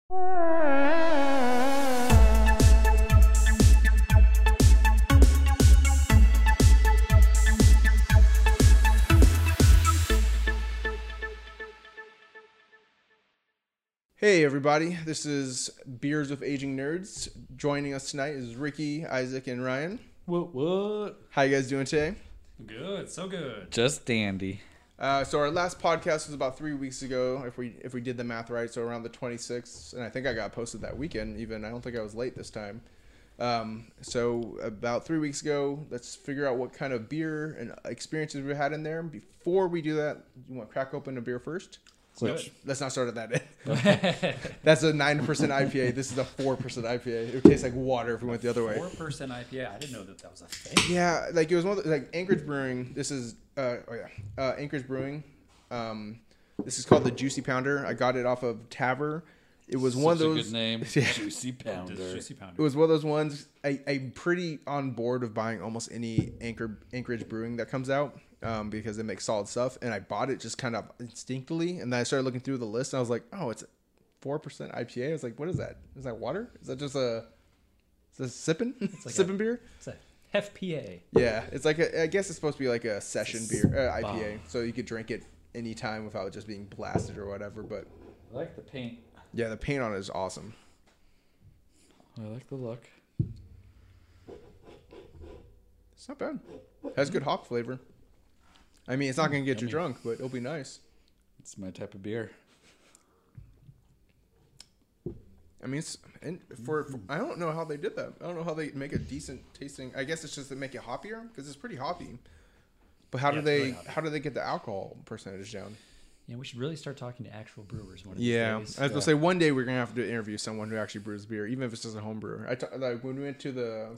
Hey everybody, this is Beers with Aging Nerds. Joining us tonight is Ricky, Isaac, and Ryan. What? How you guys doing today? Good, so good. Just dandy. So our last podcast was about 3 weeks ago, if we did the math right, so around the 26th, and I think I got posted that weekend even. I don't think I was late this time. So about 3 weeks ago, let's figure out what kind of beer and experiences we had in there. Before we do that, you want to crack open a beer first? Which, let's not start at that end. That's a 9% IPA. This is a 4% IPA. It would taste like water if we went the other way. 4% IPA. I didn't know that was a thing. Yeah, like it was one of the, like Anchorage Brewing. This is Anchorage Brewing. This is called the Juicy Pounder. I got it off of Taver. It was one of those. Good name. Yeah. Juicy Pounder. Juicy Pounder. It was one of those ones. I'm pretty on board of buying almost any Anchorage Brewing that comes out. Because they make solid stuff, and I bought it just kind of instinctively, and then I started looking through the list, and I was like, "Oh, it's 4% IPA." I was like, "What is that? Is that water? Is that just a sipping like sipping beer?" It's a FPA. Yeah, it's like I guess it's supposed to be like a session beer IPA, so you could drink it anytime without just being blasted or whatever. But I like the paint. yeah, the paint on it is awesome. I like the look. It's not bad. It has good hop flavor. I mean, it's not going to get you drunk, but it'll be nice. It's my type of beer. I mean, for I don't know how they did that. I don't know how they make a decent tasting. I guess it's just to make it hoppier because it's pretty hoppy. But how do they get the alcohol percentage down? Yeah, we should really start talking to actual brewers one of these Yeah, days. I was gonna say one day we're gonna have to interview someone who actually brews beer, even if it's just a home brewer. Like when we went to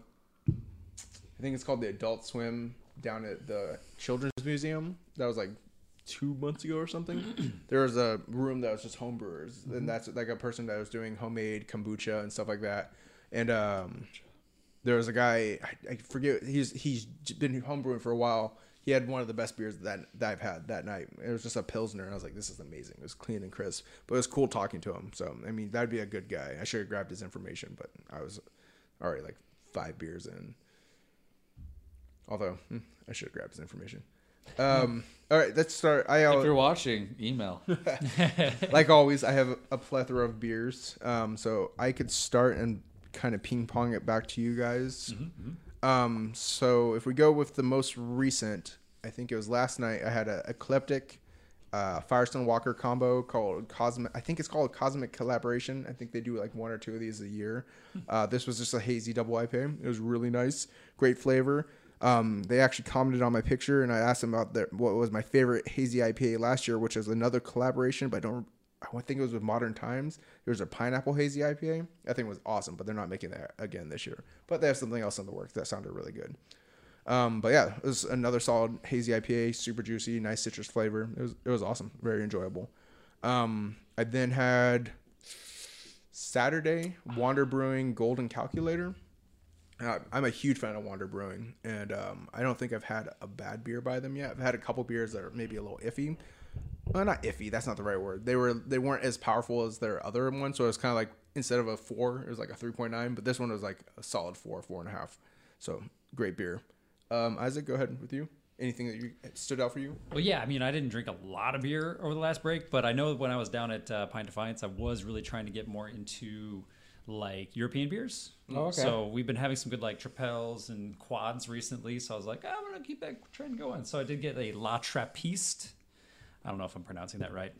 I think it's called the Adult Swim down at the Children's Museum. That was like 2 months ago or something. There was a room that was just home brewers, and that's like a person that was doing homemade kombucha and stuff like that. And there was a guy, I forget, he's been home brewing for a while. He had one of the best beers that I've had that night. It was just a Pilsner, and I was like, this is amazing. It was clean and crisp, but it was cool talking to him. So I mean, that'd be a good guy. I should have grabbed his information, but I was already like 5 beers in. Although, I should have grabbed his information. All right, let's start. If you're watching, email. Like always, I have a plethora of beers. So I could start and kind of ping pong it back to you guys. So if we go with the most recent, I think it was last night, I had a Eclectic Firestone Walker combo called Cosmic. I think it's called Cosmic Collaboration. I think they do like 1 or 2 of these a year. This was just a hazy double IPA. It was really nice. Great flavor. They actually commented on my picture, and I asked them about what was my favorite hazy IPA last year, which was another collaboration, but I think it was with Modern Times. There was a pineapple hazy IPA. I think it was awesome, but they're not making that again this year. But they have something else in the works that sounded really good. But yeah, it was another solid hazy IPA, super juicy, nice citrus flavor. It was awesome, very enjoyable. I then had Saturday Wander Brewing Golden Calculator. I'm a huge fan of Wander Brewing, and I don't think I've had a bad beer by them yet. I've had a couple beers that are maybe a little iffy. Well, not iffy. That's not the right word. They weren't as powerful as their other ones, so it was kind of like instead of a 4, it was like a 3.9. But this one was like a solid 4.5. So great beer. Isaac, go ahead with you. Anything that stood out for you? Well, yeah, I mean, I didn't drink a lot of beer over the last break, but I know when I was down at Pine Defiance, I was really trying to get more into like European beers. Oh, okay. So we've been having some good like Trapels and Quads recently. So I was like, I'm gonna keep that trend going. So I did get a La Trappiste. I don't know if I'm pronouncing that right.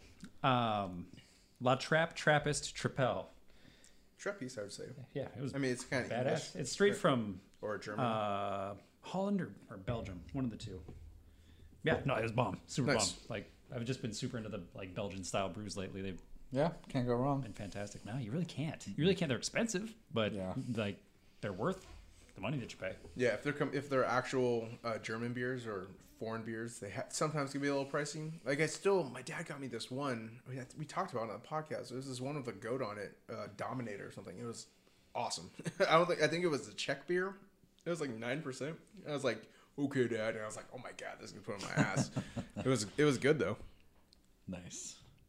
La Trappist Trapel. Trappiste, I would say. Yeah, it was. I mean, it's kind of badass. English. It's straight from or German. Holland or Belgium, one of the two. Yeah, no, it was bomb, super Nice. bomb. Like I've just been super into the like Belgian style brews lately. They've Yeah, can't go wrong. been fantastic. No, you really can't. You really can't. They're expensive, but Yeah. like they're worth the money that you pay. Yeah, if they're actual German beers or foreign beers, they sometimes can be a little pricey. Like my dad got me this one. We talked about it on the podcast. There was this one with a goat on it, Dominator or something. It was awesome. I think it was a Czech beer. It was like 9%. I was like, okay, Dad, and I was like, oh my God, this is gonna put on my ass. It was good though. Nice.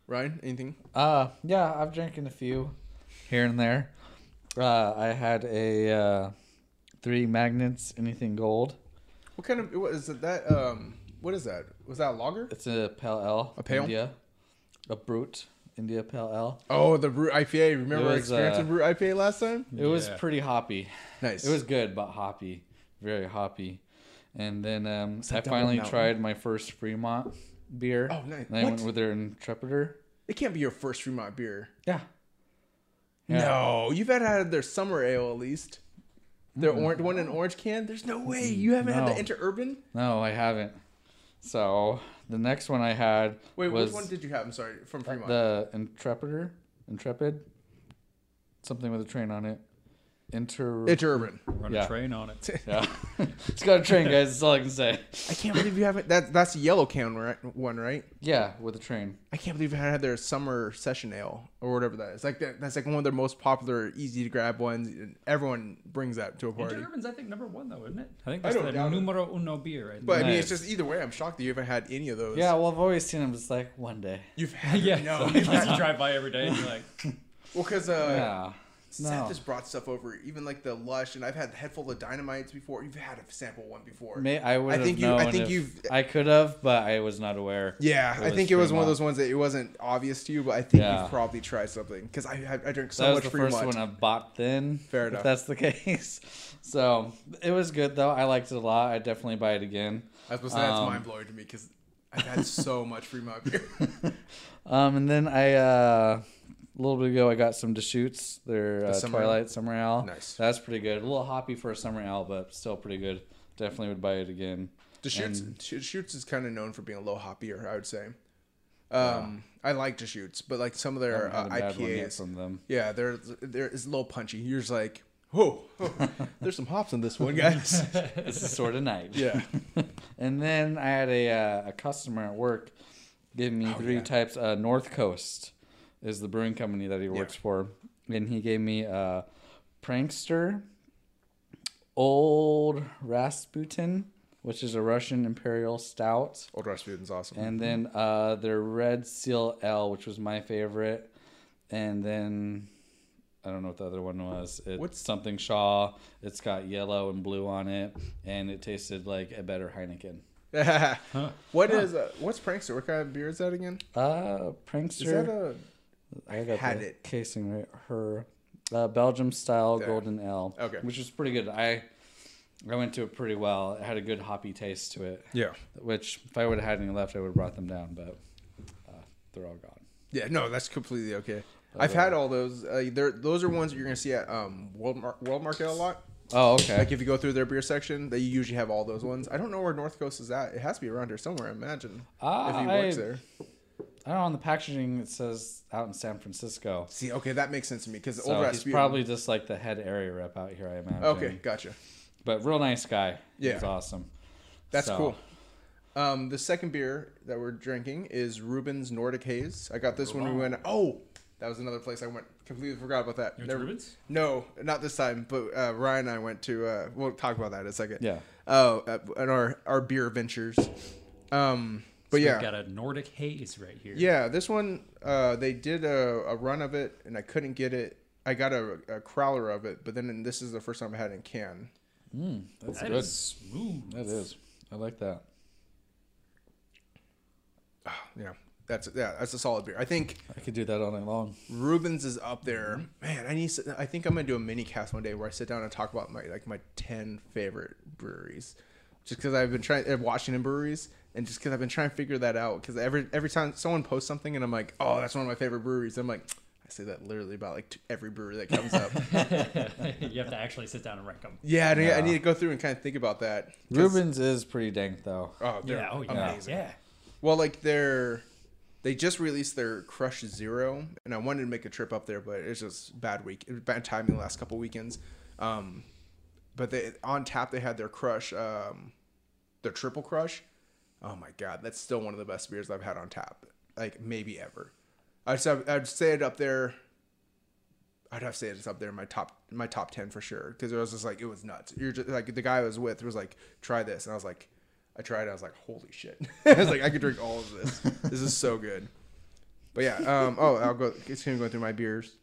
Ryan, anything? Yeah, I've drinking a few here and there. I had a 3 Magnets Anything Gold. What kind of what is it? That what is that? Was that a lager? It's a Pale Ale. A pale? India. A Brute India Pale Ale. Oh, the Brute IPA. Remember It was, experiencing Brute IPA last time? It was Yeah. pretty hoppy. Nice. It was good, but hoppy. Very hoppy. And then I that Double finally Mountain? tried my first Fremont beer. Oh, nice. And I What? went with their Intrepitor. It can't be your first Fremont beer. Yeah. Yeah. No, you've had their summer ale at least. Their orange one in orange can. There's no way you haven't had No. the Interurban. No, I haven't. So the next one I had Wait, was which one did you have? I'm sorry, from Fremont. the Intrepid, something with a train on it. Interurban. Run Yeah. a train on it. Yeah, it's got a train, guys. That's all I can say. I can't believe you haven't. That's the yellow can one, right? Yeah, with a train. I can't believe you had their summer session ale or whatever that is. Like that's like one of their most popular, easy to grab ones. And everyone brings that to a party. Interurban's, I think, number 1 though, isn't it? I think I that's don't the doubt it. numero uno beer. Right But I mean, it's Nice. just either way. I'm shocked that you haven't had any of those. Yeah, well, I've always seen them just like one day. you've had. yeah. No, So you drive by every day and you're like, well, because Yeah. Seth No. has brought stuff over, even like the Lush, and I've had Head Full of Dynamites before. You've had a sample one before. I would. I think you. I think you've. I could have, but I was not aware. Yeah, It I was think it was one of Fremont. those ones that it wasn't obvious to you, but I think Yeah. you've probably tried something because I drink so That was much the Fremont. first one I bought then. Fair if enough. that's the case. So it was good though. I liked it a lot. I definitely buy it again. I was supposed to say that's mind blowing to me because I've had so much Fremont beer. And then a little bit ago I got some Deschutes, their The summer Twilight Summer Ale. Nice. That's pretty good. A little hoppy for a summer ale, but still pretty good. Definitely would buy it again. Deschutes, And- Deschutes is kind of known for being a little hoppier, I would say. I like Deschutes, but like some of their I haven't had a bad one yet IPAs, from them. yeah, they're it's a little punchy. You're just like, whoa, there's some hops in this one, guys. It's a sort of night. Yeah. And then I had a customer at work give me 3 yeah. types. North Coast is the brewing company that he works for, and he gave me Prankster, Old Rasputin, which is a Russian Imperial Stout, Old Rasputin's awesome. and then their Red Seal Ale, which was my favorite, and then I don't know what the other one was. It's What's- something Shaw. It's got yellow and blue on it, and it tasted like a better Heineken. What's Prankster? What kind of beer is that again? Prankster. Is that a I got had the it. casing right. Her Belgium style Yeah. golden ale. Okay. Which was pretty good. I went to it pretty well. It had a good hoppy taste to it. yeah? Which if I would have had any left, I would have brought them down. But they're all gone. Yeah, no, that's completely okay. I've had all those. Those are ones that you're gonna see at World Market a lot. Oh, okay. Like if you go through their beer section, they usually have all those ones. I don't know where North Coast is at. It has to be around here somewhere, I imagine. If he works there. I don't know. On the packaging, it says out in San Francisco. See, okay, that makes sense to me because So Old he's Rasputin. probably just like the head area rep out here, I imagine. Okay, gotcha. But real nice guy. Yeah. He's awesome. That's So, cool. The second beer that we're drinking is Reuben's Nordic Haze. I got this when we went. Oh, that was another place I went. Completely forgot about that. You went to Reuben's? No, not this time. But Ryan and I went to. We'll talk about that in a second. Yeah. Oh, at our beer ventures. But yeah, We've got a Nordic Haze right here. yeah. This one, they did a run of it, and I couldn't get it. I got a crowler of it, but then this is the first time I had it in can. That's That good. is smooth. That is. I like that. Yeah, that's a solid beer. I think I could do that all night long. Reuben's is up there. Man, I think I'm gonna do a mini cast one day where I sit down and talk about my 10 favorite breweries, just because I've been trying Washington breweries, and just because I've been trying to figure that out. Because every time someone posts something and I'm like, oh, that's one of my favorite breweries, I'm like, I say that literally about like every brewery that comes up. You have to actually sit down and rank them. Yeah, I Yeah. need to go through and kind of think about that. 'Cause- Reuben's is pretty dank though. Oh, they're Yeah. Oh yeah. amazing. Yeah. Well, like they just released their Crush Zero, and I wanted to make a trip up there, but it's just bad timing the last couple weekends. But on tap they had their Crush, their Triple Crush. Oh my god, that's still one of the best beers I've had on tap, like maybe ever. I'd say it up there. I'd have to say it's up there in my top 10 for sure, because it was just like, it was nuts. You're just like, the guy I was with was like, try this, and I was like, I tried it. I was like, holy shit. I was like, I could drink all of this. This is so good. But yeah, I'll go continue going through my beers.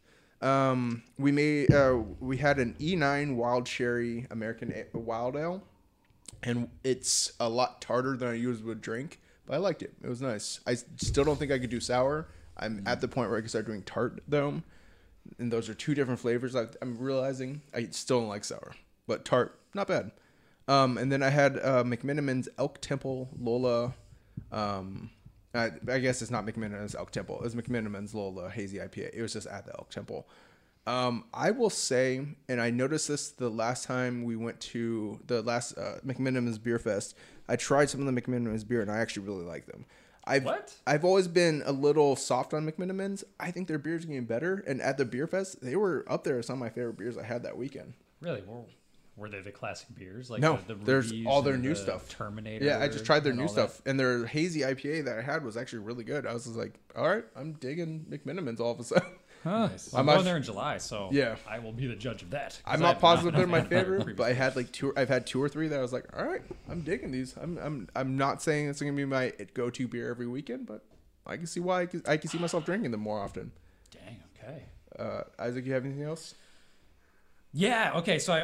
We had an E9 Wild Cherry Wild Ale, and it's a lot tartar than I usually would drink, but I liked it. It was nice. I still don't think I could do sour. I'm at the point where I can start doing tart though, and those are two different flavors. I'm realizing I still don't like sour, but tart not bad. And then I had McMenamins Elk Temple Lola. I guess it's not McMenamins Elk Temple. It was McMenamins Lola Hazy IPA. It was just at the Elk Temple. I will say, and I noticed this the last time we went to the last McMenamins Beer Fest. I tried some of the McMenamins beer, and I actually really like them. I've always been a little soft on McMenamins. I think their beers are getting better, and at the Beer Fest, they were up there as some of my favorite beers I had that weekend. Really? Were they the classic beers? Like no, the there's all their new stuff. Terminator. Yeah, I just tried their new stuff, and their hazy IPA that I had was actually really good. I was just like, all right, I'm digging McMenamins all of a sudden. Huh. Nice. I'm going there in July, so yeah, I will be the judge of that. I'm not positive they're my favorite, but I had I've had two or three that I was like, all right, I'm digging these. I'm not saying it's gonna be my go-to beer every weekend, but I can see why I can see myself drinking them more often. Dang. Okay. Isaac, you have anything else? Yeah. Okay. So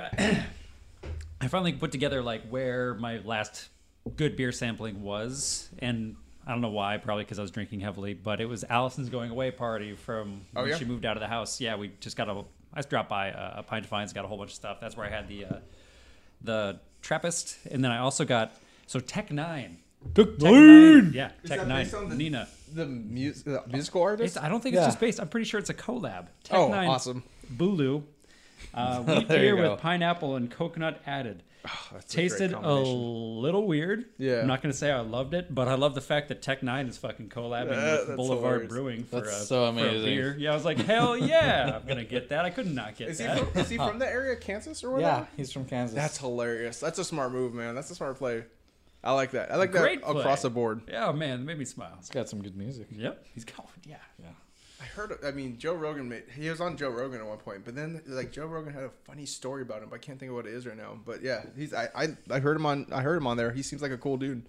I finally put together like where my last good beer sampling was, and I don't know why, probably because I was drinking heavily, but it was Allison's going away party from when she moved out of the house. Yeah, we just I dropped by a Pint of Finds, got a whole bunch of stuff. That's where I had the Trappist, and then I also got Tech Nine. Tech Nine! Yeah, Tech Nine. Nina. The musical artist? I don't think it's just based. I'm pretty sure it's a collab. Tech Nine. Awesome. Bulu. Wheat beer with pineapple and coconut added. Tasted a little weird. Yeah. I'm not going to say I loved it, but I love the fact that Tech Nine is fucking collabing with Boulevard Brewing for a beer. Yeah, I was like, hell yeah, I'm going to get that. I could not get that. Is he from the area, Kansas or whatever? Yeah, he's from Kansas. That's hilarious. That's a smart move, man. That's a smart play. I like that. I like that across the board. Yeah, man, it made me smile. He's got some good music. Yep. He's going, yeah. I heard. I mean, Joe Rogan he was on Joe Rogan at one point, but then like Joe Rogan had a funny story about him. But I can't think of what it is right now. But yeah, I heard him on there. He seems like a cool dude.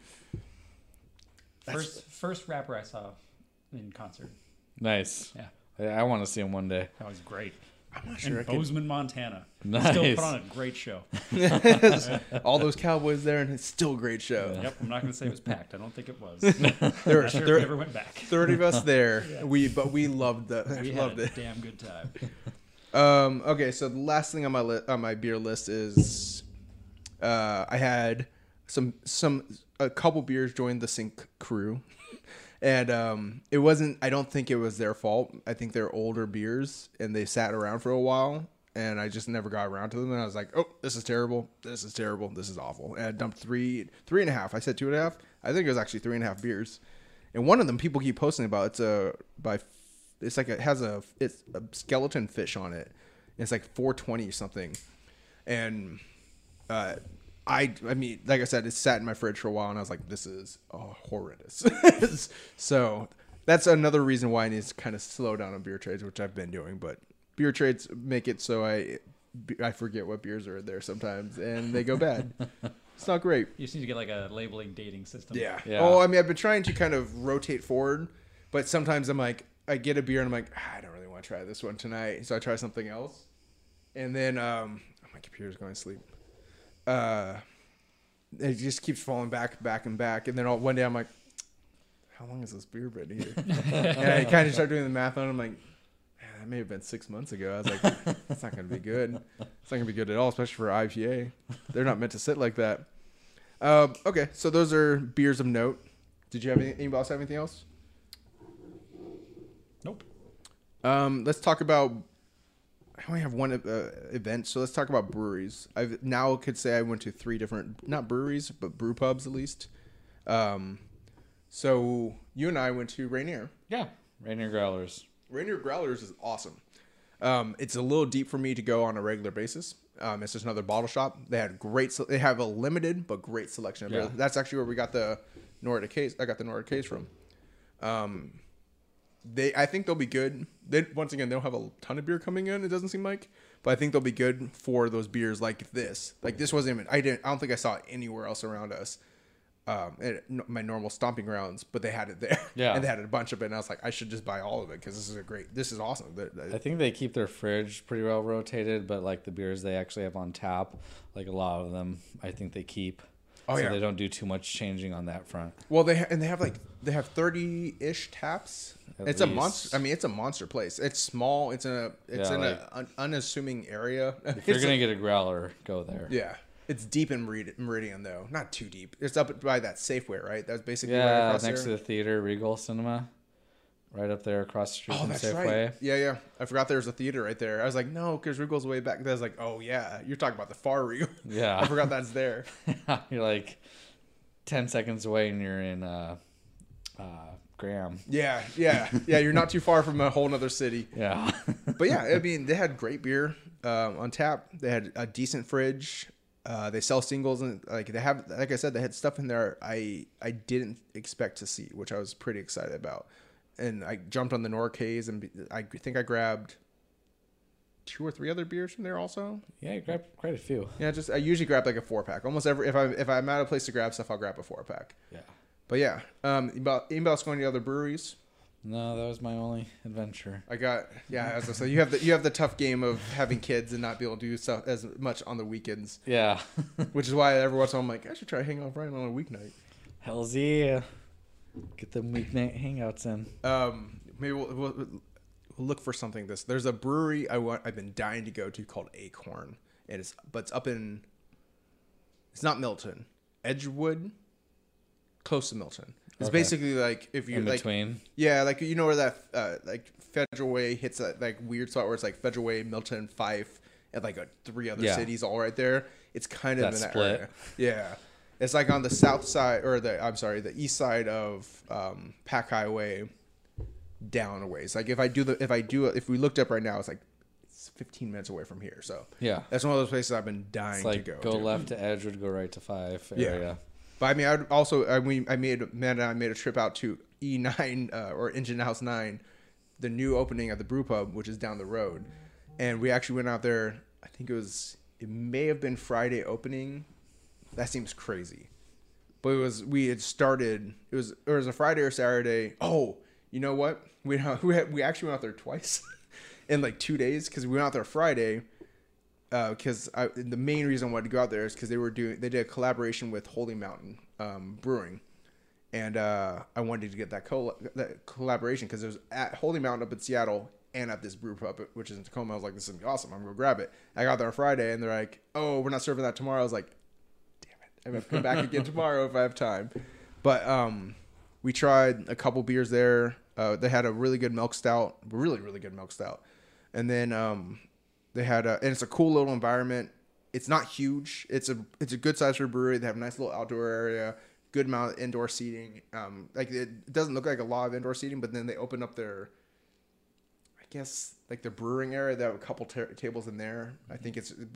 First rapper I saw in concert. Nice. Yeah. I want to see him one day. That was great. I'm not sure. In Bozeman, Montana. Nice. Still put on a great show. All those cowboys there, and it's still a great show. Yep, I'm not going to say it was packed. I don't think it was. There were sure if ever went back. 30 of us there. Yeah. We loved that. We loved had it. A damn good time. Okay, so the last thing on my beer list is, I had a couple beers join the Sync crew. And it wasn't. I don't think it was their fault. I think they're older beers, and they sat around for a while, and I just never got around to them. And I was like, "Oh, this is terrible. This is terrible. This is awful." And I dumped three and a half. I said 2.5. I think it was actually 3.5 beers. And one of them, people keep posting about. It's a skeleton fish on it. It's like 420 or something, and I mean, like I said, it sat in my fridge for a while, and I was like, this is horrendous. So that's another reason why I need to kind of slow down on beer trades, which I've been doing. But beer trades make it so I forget what beers are there sometimes, and they go bad. It's not great. You just need to get like a labeling dating system. Yeah. Oh, I mean, I've been trying to kind of rotate forward, but sometimes I'm like, I get a beer, and I'm like, I don't really want to try this one tonight. So I try something else. And then my computer's going to sleep. It just keeps falling back, and then one day I'm like, how long has this beer been here? And I kind of start doing the math on it. I'm like, man, that may have been 6 months ago. I was like, that's not going to be good. It's not going to be good at all, especially for IPA. They're not meant to sit like that. Okay, so those are beers of note. Did you have anybody else have anything else? Nope. Let's talk about. I only have one event, so let's talk about breweries. I now could say I went to 3 different, not breweries, but brew pubs at least. So you and I went to Rainier. Yeah, Rainier Growlers. Rainier Growlers is awesome. It's a little deep for me to go on a regular basis. It's just another bottle shop. They have a limited but great selection of beer. That's actually where we got the Nordic case. I got the Nordic case from. I think they'll be good. Once again, they don't have a ton of beer coming in. It doesn't seem like, but I think they'll be good for those beers like this. Like this wasn't even. I don't think I saw it anywhere else around us. my normal stomping grounds, but they had it there. Yeah. And they had a bunch of it, and I was like, I should just buy all of it because this is awesome. I think they keep their fridge pretty well rotated, but like the beers they actually have on tap, like a lot of them, I think they keep. Oh, so yeah. they don't do too much changing on that front. Well, they have 30-ish taps. At It's a least. monster. I mean, it's a monster place. It's small. It's in an unassuming area. If you're gonna get a growler, go there. Yeah. It's deep in Meridian, though. Not too deep. It's up by that Safeway, right? That's basically right Yeah, across next there. to the theater, Regal Cinema, right up there across the street Oh, from that's Safeway. right. Yeah. I forgot there was a theater right there. I was like, no, because Regal's way back. I was like, oh, yeah. You're talking about the far Regal. Yeah. I forgot that's there. You're like 10 seconds away, and you're in Graham. Yeah. You're not too far from a whole nother city. Yeah. But yeah, I mean, they had great beer on tap. They had a decent fridge. They sell singles, and like I said, they had stuff in there I didn't expect to see, which I was pretty excited about. And I jumped on the Norcays, and I think I grabbed 2 or 3 other beers from there also. Yeah, you grabbed quite a few. Yeah, I usually grab like a 4-pack. Almost if I'm at a place to grab stuff, I'll grab a 4-pack. Yeah. But yeah, about going to other breweries. No, that was my only adventure. As I said, you have the tough game of having kids and not be able to do stuff as much on the weekends. Yeah. Which is why every once in a while I'm like, I should try hanging out with Ryan on a weeknight. Hell's yeah. Get them weeknight hangouts in. Maybe we'll look for something. There's a brewery I've been dying to go to called Acorn, and it's up in. It's not Milton, Edgewood, close to Milton. It's basically like if you in like between. Yeah, like you know where that like Federal Way hits that like weird spot where it's like Federal Way, Milton, Fife, and like 3 other cities all right there. It's kind of That in that split. area. Yeah, it's like on the south side or the east side of Pack Highway down a ways. Like if we looked up right now, it's 15 minutes away from here. So Yeah. that's one of those places I've been dying It's like to go. go to. left to Edgewood, go right to 5 Yeah. area. But I mean, Amanda and I made a trip out to E9 or Engine House 9, the new opening at the Brew Pub, which is down the road, and we actually went out there. I think it may have been Friday opening. That seems crazy, but we started. It was a Friday or Saturday. Oh, you know what? We actually went out there twice in like 2 days because we went out there Friday. Because the main reason I wanted to go out there is because they did a collaboration with Holy Mountain Brewing, and I wanted to get that collaboration because it was at Holy Mountain up in Seattle and at this brew pub, which is in Tacoma. I was like, this is gonna be awesome. I'm gonna go grab it. I got there on Friday, and they're like, oh, we're not serving that tomorrow. I was like, damn it, I'm gonna come back again tomorrow if I have time. But we tried a couple beers there. They had a really good milk stout, really good milk stout, and then they had and it's a cool little environment. It's not huge. It's a good size for a brewery. They have a nice little outdoor area, good amount of indoor seating. Like it doesn't look like a lot of indoor seating, but then they open up their, I guess like their brewing area. They have a couple tables in there. I think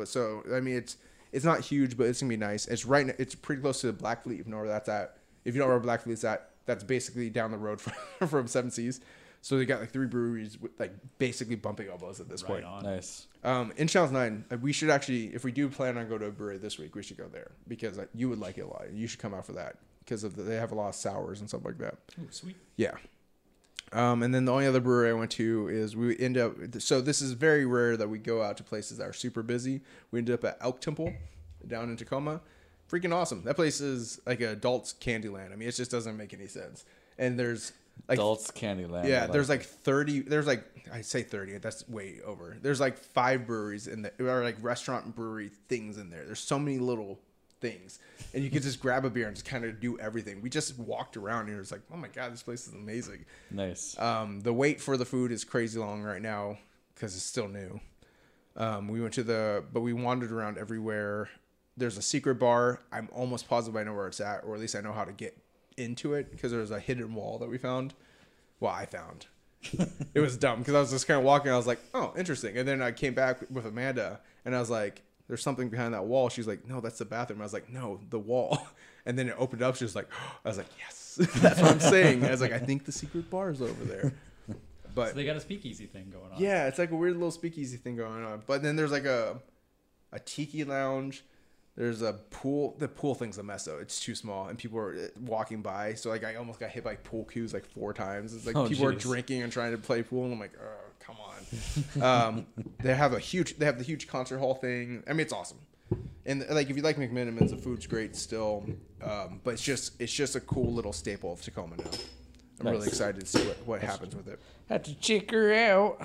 it's not huge, but it's gonna be nice. It's it's pretty close to Blackfleet. If you know where that's at. If you know where Blackfleet's at, that's basically down the road from Seven Seas. So they got like 3 breweries with like basically bumping elbows at this point. On. Nice. In Channels 9, we should actually, if we do plan on going to a brewery this week, we should go there because you would like it a lot. You should come out for that because they have a lot of sours and stuff like that. Ooh, sweet. Yeah. And then the only other brewery I went to is we end up. So this is very rare that we go out to places that are super busy. We ended up at Elk Temple down in Tacoma. Freaking awesome. That place is like an adult's Candyland. I mean, it just doesn't make any sense. And there's like Adults Candyland. yeah, there's like 30. There's like I say 30. That's way over. There's like 5 breweries in there, or like restaurant and brewery things in there. There's so many little things, and you could just grab a beer and just kind of do everything. We just walked around and it was like, oh my god, this place is amazing. Nice. The wait for the food is crazy long right now because it's still new. We went but we wandered around everywhere. There's a secret bar. I'm almost positive I know where it's at, or at least I know how to get into it because there was a hidden wall that we found. Well, I found. It was dumb because I was just kind of walking. I was like, oh, interesting. And then I came back with Amanda and I was like, there's something behind that wall. She's like, no, that's the bathroom. I was like, no, the wall. And then it opened up. She was like, I was like, yes, that's what I'm saying. I was like, I think the secret bar is over there. But So they got a speakeasy thing going on. yeah, it's like a weird little speakeasy thing going on. But then there's like a tiki lounge. There's a pool. The pool thing's a mess though. It's too small, and people are walking by. So like, I almost got hit by pool cues like 4 times. It's like people are drinking and trying to play pool, and I'm like, oh, come on. They have the huge concert hall thing. I mean, it's awesome. And like, if you like McMenamins, the food's great still. But it's just a cool little staple of Tacoma now. I'm really excited to see what happens with it. Had to check her out.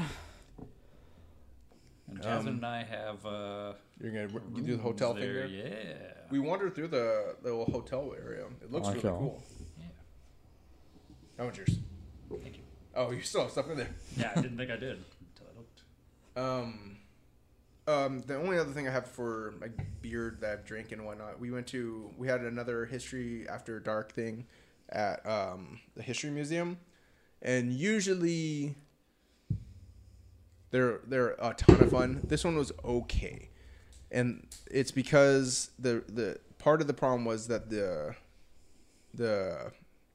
And Jasmine and I have You're gonna do the hotel thing there. Yeah. We wandered through the little hotel area. It looks really cool. Yeah. How much yours? Thank you. Oh, you still have stuff in there. Yeah, I didn't think I did until I looked. The only other thing I have for like beer that I've drank and whatnot, we had another History After Dark thing at the History Museum, and usually they're a ton of fun. This one was okay, and it's because the part of the problem was that the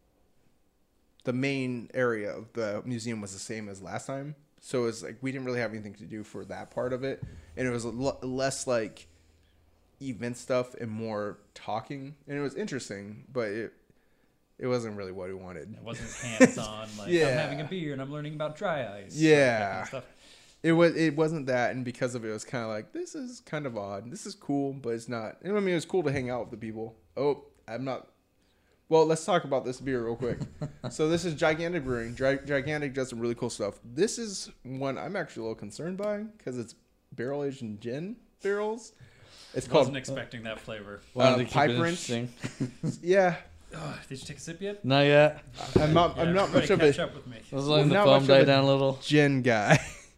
main area of the museum was the same as last time. So it's like we didn't really have anything to do for that part of it, and it was less like event stuff and more talking, and it was interesting, but it wasn't really what we wanted. It wasn't hands-on, like Yeah. I'm having a beer and I'm learning about dry ice. Yeah. that kind of stuff. It wasn't that, and because of it, it was kind of like, this is kind of odd. This is cool, but it's not. I mean, it was cool to hang out with the people. Oh, I'm not. Well, let's talk about this beer real quick. So this is Gigantic Brewing. Gigantic does some really cool stuff. This is one I'm actually a little concerned by because it's barrel aged in gin barrels. It's Wasn't called expecting that flavor. Wanted to keep Pipe it Wrench. interesting. Yeah. Oh, did you take a sip yet? Not yet. I'm not Yeah, much of catch a up with me. I was letting the Not foam much of die a- down a little. gin guy.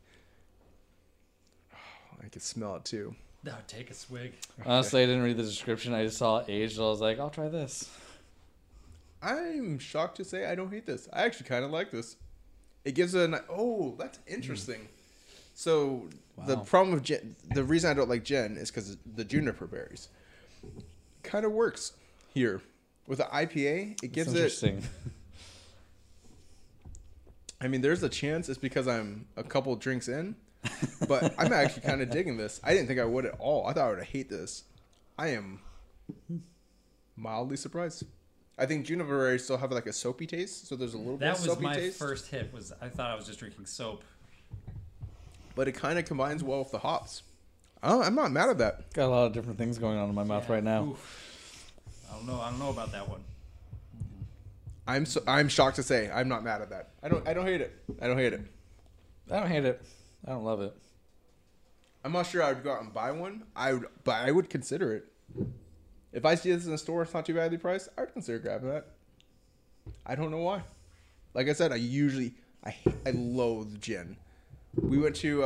I can smell it too. No, take a swig. Honestly, I didn't read the description. I just saw it aged. I was like, I'll try this. I'm shocked to say I don't hate this. I actually kind of like this. It gives it that's interesting. So the Wow. problem with gin, the reason I don't like gin is because the juniper berries kind of works here with the IPA. It gives It's it. interesting. I mean, there's a chance it's because I'm a couple drinks in, but I'm actually kind of digging this. I didn't think I would at all. I thought I would hate this. I am mildly surprised. I think juniper berries still have like a soapy taste, so there's a little bit That of was soapy my taste. first hit. I thought I was just drinking soap. But it kind of combines well with the hops. I'm not mad at that. Got a lot of different things going on in my mouth right now. Oof. I don't know about that one. I'm shocked to say I'm not mad at that. I don't hate it. I don't hate it. I don't hate it. I don't love it. I'm not sure I would go out and buy one. But I would consider it. If I see this in the store, it's not too badly priced. I would consider grabbing that. I don't know why. Like I said, I loathe gin. We went to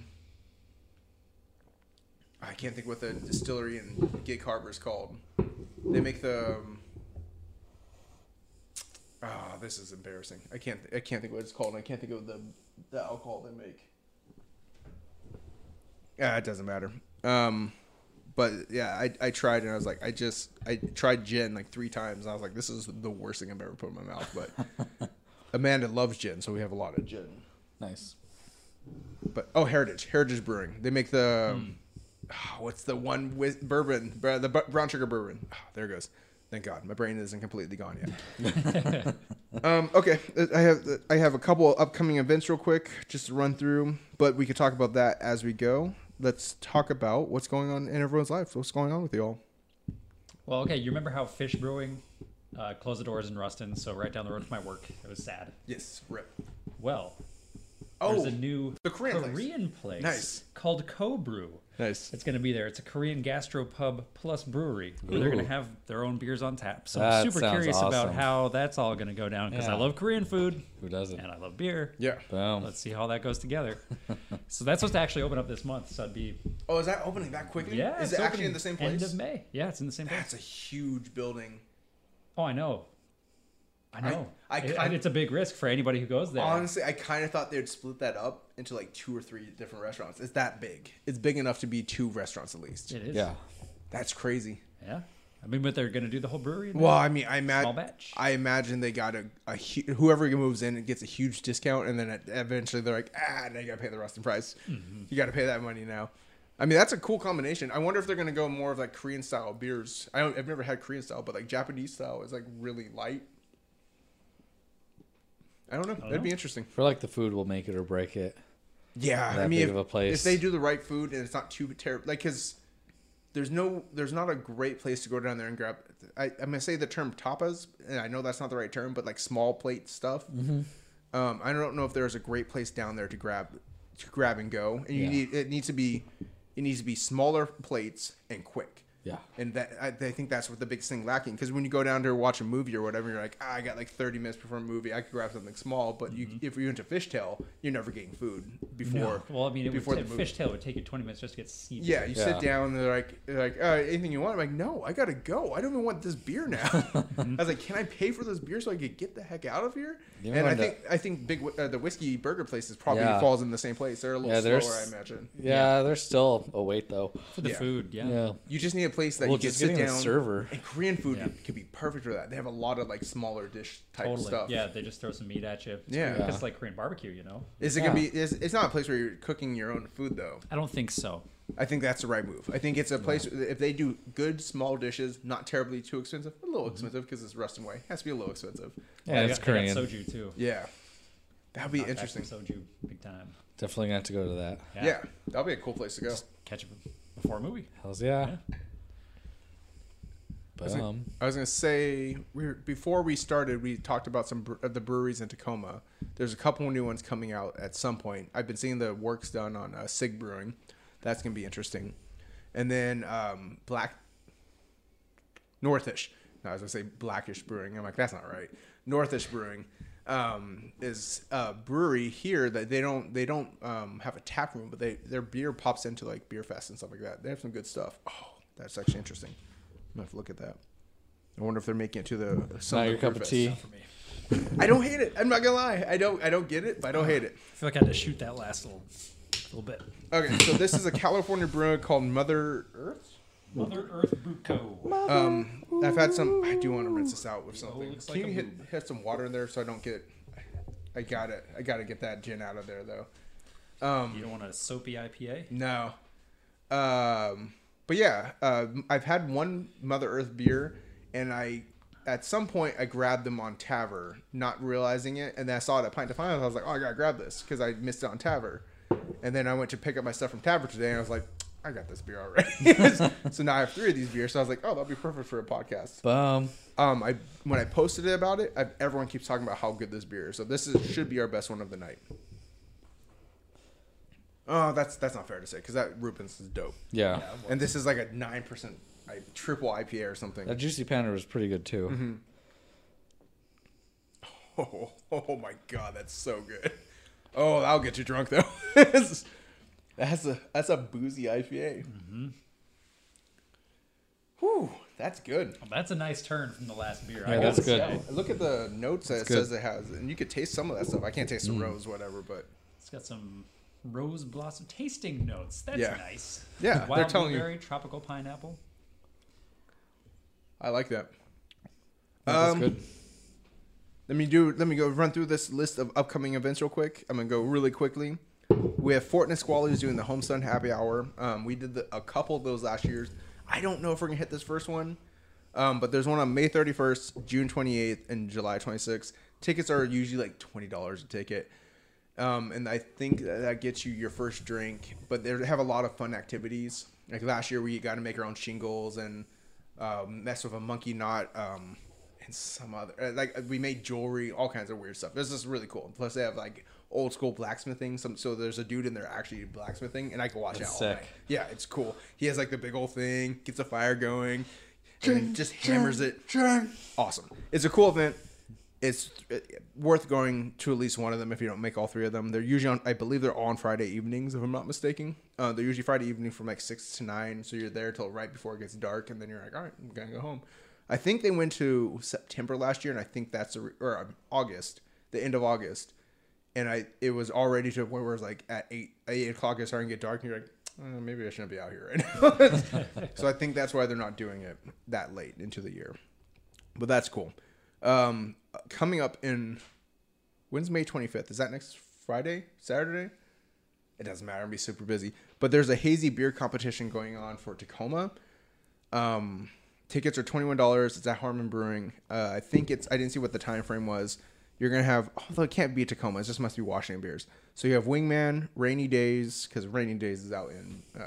I can't think what the distillery in Gig Harbor is called. They make the this is embarrassing. I can't think what it's called. I can't think of the alcohol they make. Yeah, it doesn't matter. But yeah, I tried and I was like, I tried gin like 3 times. And I was like, this is the worst thing I've ever put in my mouth. But Amanda loves gin, so we have a lot of gin. Nice. But Heritage Brewing. They make the what's the one with bourbon, the brown sugar bourbon. Oh, there it goes. Thank God, my brain isn't completely gone yet. Okay, I have a couple upcoming events real quick just to run through, but we could talk about that as we go. Let's talk about what's going on in everyone's life. What's going on with y'all? Well, okay, you remember how Fish Brewing closed the doors in Ruston, so right down the road from my work. It was sad. Yes, rip. Well, there's a new the Korean place. place called Co-Brew. Nice. It's going to be there. It's a Korean gastropub plus brewery where they're going to have their own beers on tap. So That I'm super sounds curious about awesome. how that's all going to go down because I Yeah. love Korean food Who doesn't? and I love beer. Yeah. Boom. Let's see how that goes together. So that's supposed to actually open up this month. So I'd be Oh, is that opening that quickly? yeah. Is it's it actually opening in the same place? End of May. Yeah, it's in the same place. That's a huge building. Oh, I know. I know. I It's a big risk for anybody who goes there. Honestly, I kind of thought they'd split that up into like 2 or 3 different restaurants. It's that big. It's big enough to be 2 restaurants at least. It is. Yeah. That's crazy. Yeah. I mean, but they're going to do the whole brewery. in Well, there? I mean, Small batch. I imagine they got whoever moves in gets a huge discount, and then eventually they're like, now you got to pay the Rustin price. Mm-hmm. You got to pay that money now. I mean, that's a cool combination. I wonder if they're gonna go more of like Korean style beers. I've never had Korean style, but like Japanese style is like really light. I don't know. That'd be interesting. I feel like the food will make it or break it. Yeah, That I mean, big of a place. if they do the right food and it's not too terrible, like, because there's not a great place to go down there and grab. I'm gonna say the term tapas, and I know that's not the right term, but like small plate stuff. Mm-hmm. I don't know if there's a great place down there to grab and go, and Yeah. it needs to be smaller plates and quick. Yeah. And that I think that's what the biggest thing lacking, because when you go down to watch a movie or whatever, you're like, I got like 30 minutes before a movie, I could grab something small. But if you went to Fishtail, you're never getting food before. No. Well, I mean, before the the movie. fishtail would take you 20 minutes just to get seated. Yeah, you Yeah. sit down and they're like, anything you want? I'm like, no, I gotta go. I don't even want this beer now. I was like, can I pay for this beer so I could get the heck out of here? You And know, I think the whiskey burger places probably Yeah. falls in the same place. They're a little Yeah, slower, I imagine. Yeah, there's still a wait though. For the Yeah. food, yeah. Yeah. You just need a place that Well, you can just sit getting a down. server. And Korean food Yeah. could be perfect for that. They have a lot of like smaller dish type Totally. stuff. Yeah, they just throw some meat at you. Yeah. Because it's like Korean barbecue, you know? Is it gonna be? It's not a place where you're cooking your own food though. I don't think so. I think that's the right move. I think it's a place if they do good small dishes, not terribly too expensive, a little expensive because it's Ruston Way. It has to be a little expensive. Yeah, They it's got Korean. soju, too. Yeah, that'd be Knock back interesting. some soju, big time. Definitely gonna have to go to that. Yeah, that'd be a cool place to go. Just catch it before a movie. Hells yeah. Yeah. But I was gonna say before we started, we talked about some of the breweries in Tacoma. There's a couple new ones coming out at some point. I've been seeing the works done on Sig Brewing. That's gonna be interesting. And then Northish. No, I was gonna say Blackish Brewing. I'm like, that's not right. Northish Brewing is a brewery here that they don't have a tap room, but their beer pops into like beer fest and stuff like that. They have some good stuff. Oh, that's actually interesting. I'm gonna have to look at that. I wonder if they're making it to the not your beer cup of fest. tea. Not for me. I don't hate it. I'm not gonna lie. I don't get it, but I don't hate it. I feel like I had to shoot that last little bit. Okay, so this is a California brewer called Mother Earth. Mother Earth Brew Co. I've had some. I do want to rinse this out with something. looks Can like you a hit some water in there so I don't get? I gotta get that gin out of there though. You don't want a soapy IPA? No. But yeah, I've had one Mother Earth beer, and at some point I grabbed them on Taver, not realizing it, and then I saw it at Pint to Finals. I was like, oh, I gotta grab this because I missed it on Taver, and then I went to pick up my stuff from Taver today, and I was like, I got this beer already. So now I have 3 of these beers. So I was like, oh, that'll be perfect for a podcast. Boom. When I posted it about it, everyone keeps talking about how good this beer is. So should be our best one of the night. Oh, that's not fair to say because that Rubens is dope. Yeah. And this is like a 9% triple IPA or something. That Juicy Panda was pretty good too. Mm-hmm. Oh my god, that's so good. Oh, that'll get you drunk though. that's a boozy IPA. Mm-hmm. Whew, that's good. Well, that's a nice turn from the last beer. Yeah, I that's gotta good. say. Look at the notes that it good. says it has, and you could taste some of that stuff. I can't taste the rose, whatever, but It's got some rose blossom tasting notes. That's Yeah. nice. Yeah, they're Wild telling you. blueberry, tropical pineapple. I like that. That's good. Let me go run through this list of upcoming events real quick. I'm gonna go really quickly. We have Fort Nisqually doing the Homestead Happy Hour. We did a couple of those last year. I don't know if we're gonna hit this first one, but there's one on May 31st, June 28th, and July 26th. Tickets are usually like $20 a ticket, and I think that gets you your first drink. But they have a lot of fun activities. Like last year, we got to make our own shingles and mess with a monkey knot. And some other we made jewelry, all kinds of weird stuff. This is really cool. Plus they have like old school blacksmithing. So there's a dude in there actually blacksmithing, and I can watch That's it all sick. night. Yeah, it's cool. He has like the big old thing, gets a fire going, and then just hammers it. Awesome. It's a cool event. It's worth going to at least one of them if you don't make all 3 of them. They're usually on, I believe they're all on Friday evenings, if I'm not mistaken. They're usually Friday evening from like 6 to 9, so you're there till right before it gets dark, and then you're like, all right, I'm gonna go home. I think they went to September last year, and I think that's August, the end of August, and it was already to a point where it was like at 8 o'clock it's starting to get dark, and you're like, maybe I shouldn't be out here right now. So I think that's why they're not doing it that late into the year, but that's cool. Coming up when's May 25th? Is that next Friday, Saturday? It doesn't matter. I'm gonna be super busy. But there's a hazy beer competition going on for Tacoma. Tickets are $21. It's at Harmon Brewing. I didn't see what the time frame was. You're gonna have, although it can't be Tacoma, it just must be Washington beers. So you have Wingman, Rainy Days, because Rainy Days is out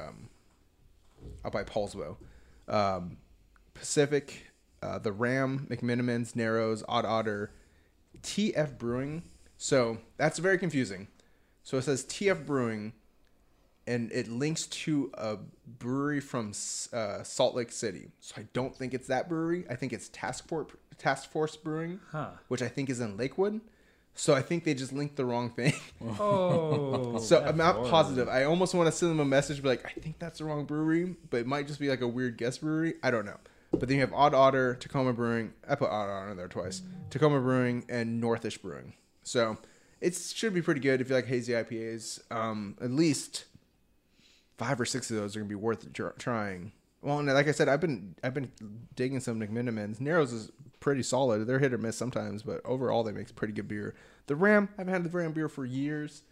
by Paulsbo. Pacific, the Ram, McMinimans, Narrows, Odd Otter, TF Brewing. So that's very confusing. So it says TF Brewing, and it links to a brewery from Salt Lake City. So I don't think it's that brewery. I think it's Task Force Brewing, which I think is in Lakewood. So I think they just linked the wrong thing. Oh. So I'm not positive. I almost want to send them a message, be like, I think that's the wrong brewery, but it might just be like a weird guest brewery. I don't know. But then you have Odd Otter, Tacoma Brewing. I put Odd Otter in there twice. Tacoma Brewing and Northish Brewing. So it should be pretty good if you like hazy IPAs. At least 5 or 6 of those are gonna be worth trying. Well, and like I said, I've been digging some McMinimans. Narrows is pretty solid. They're hit or miss sometimes, but overall they make pretty good beer. The Ram, I haven't had the Ram beer for years.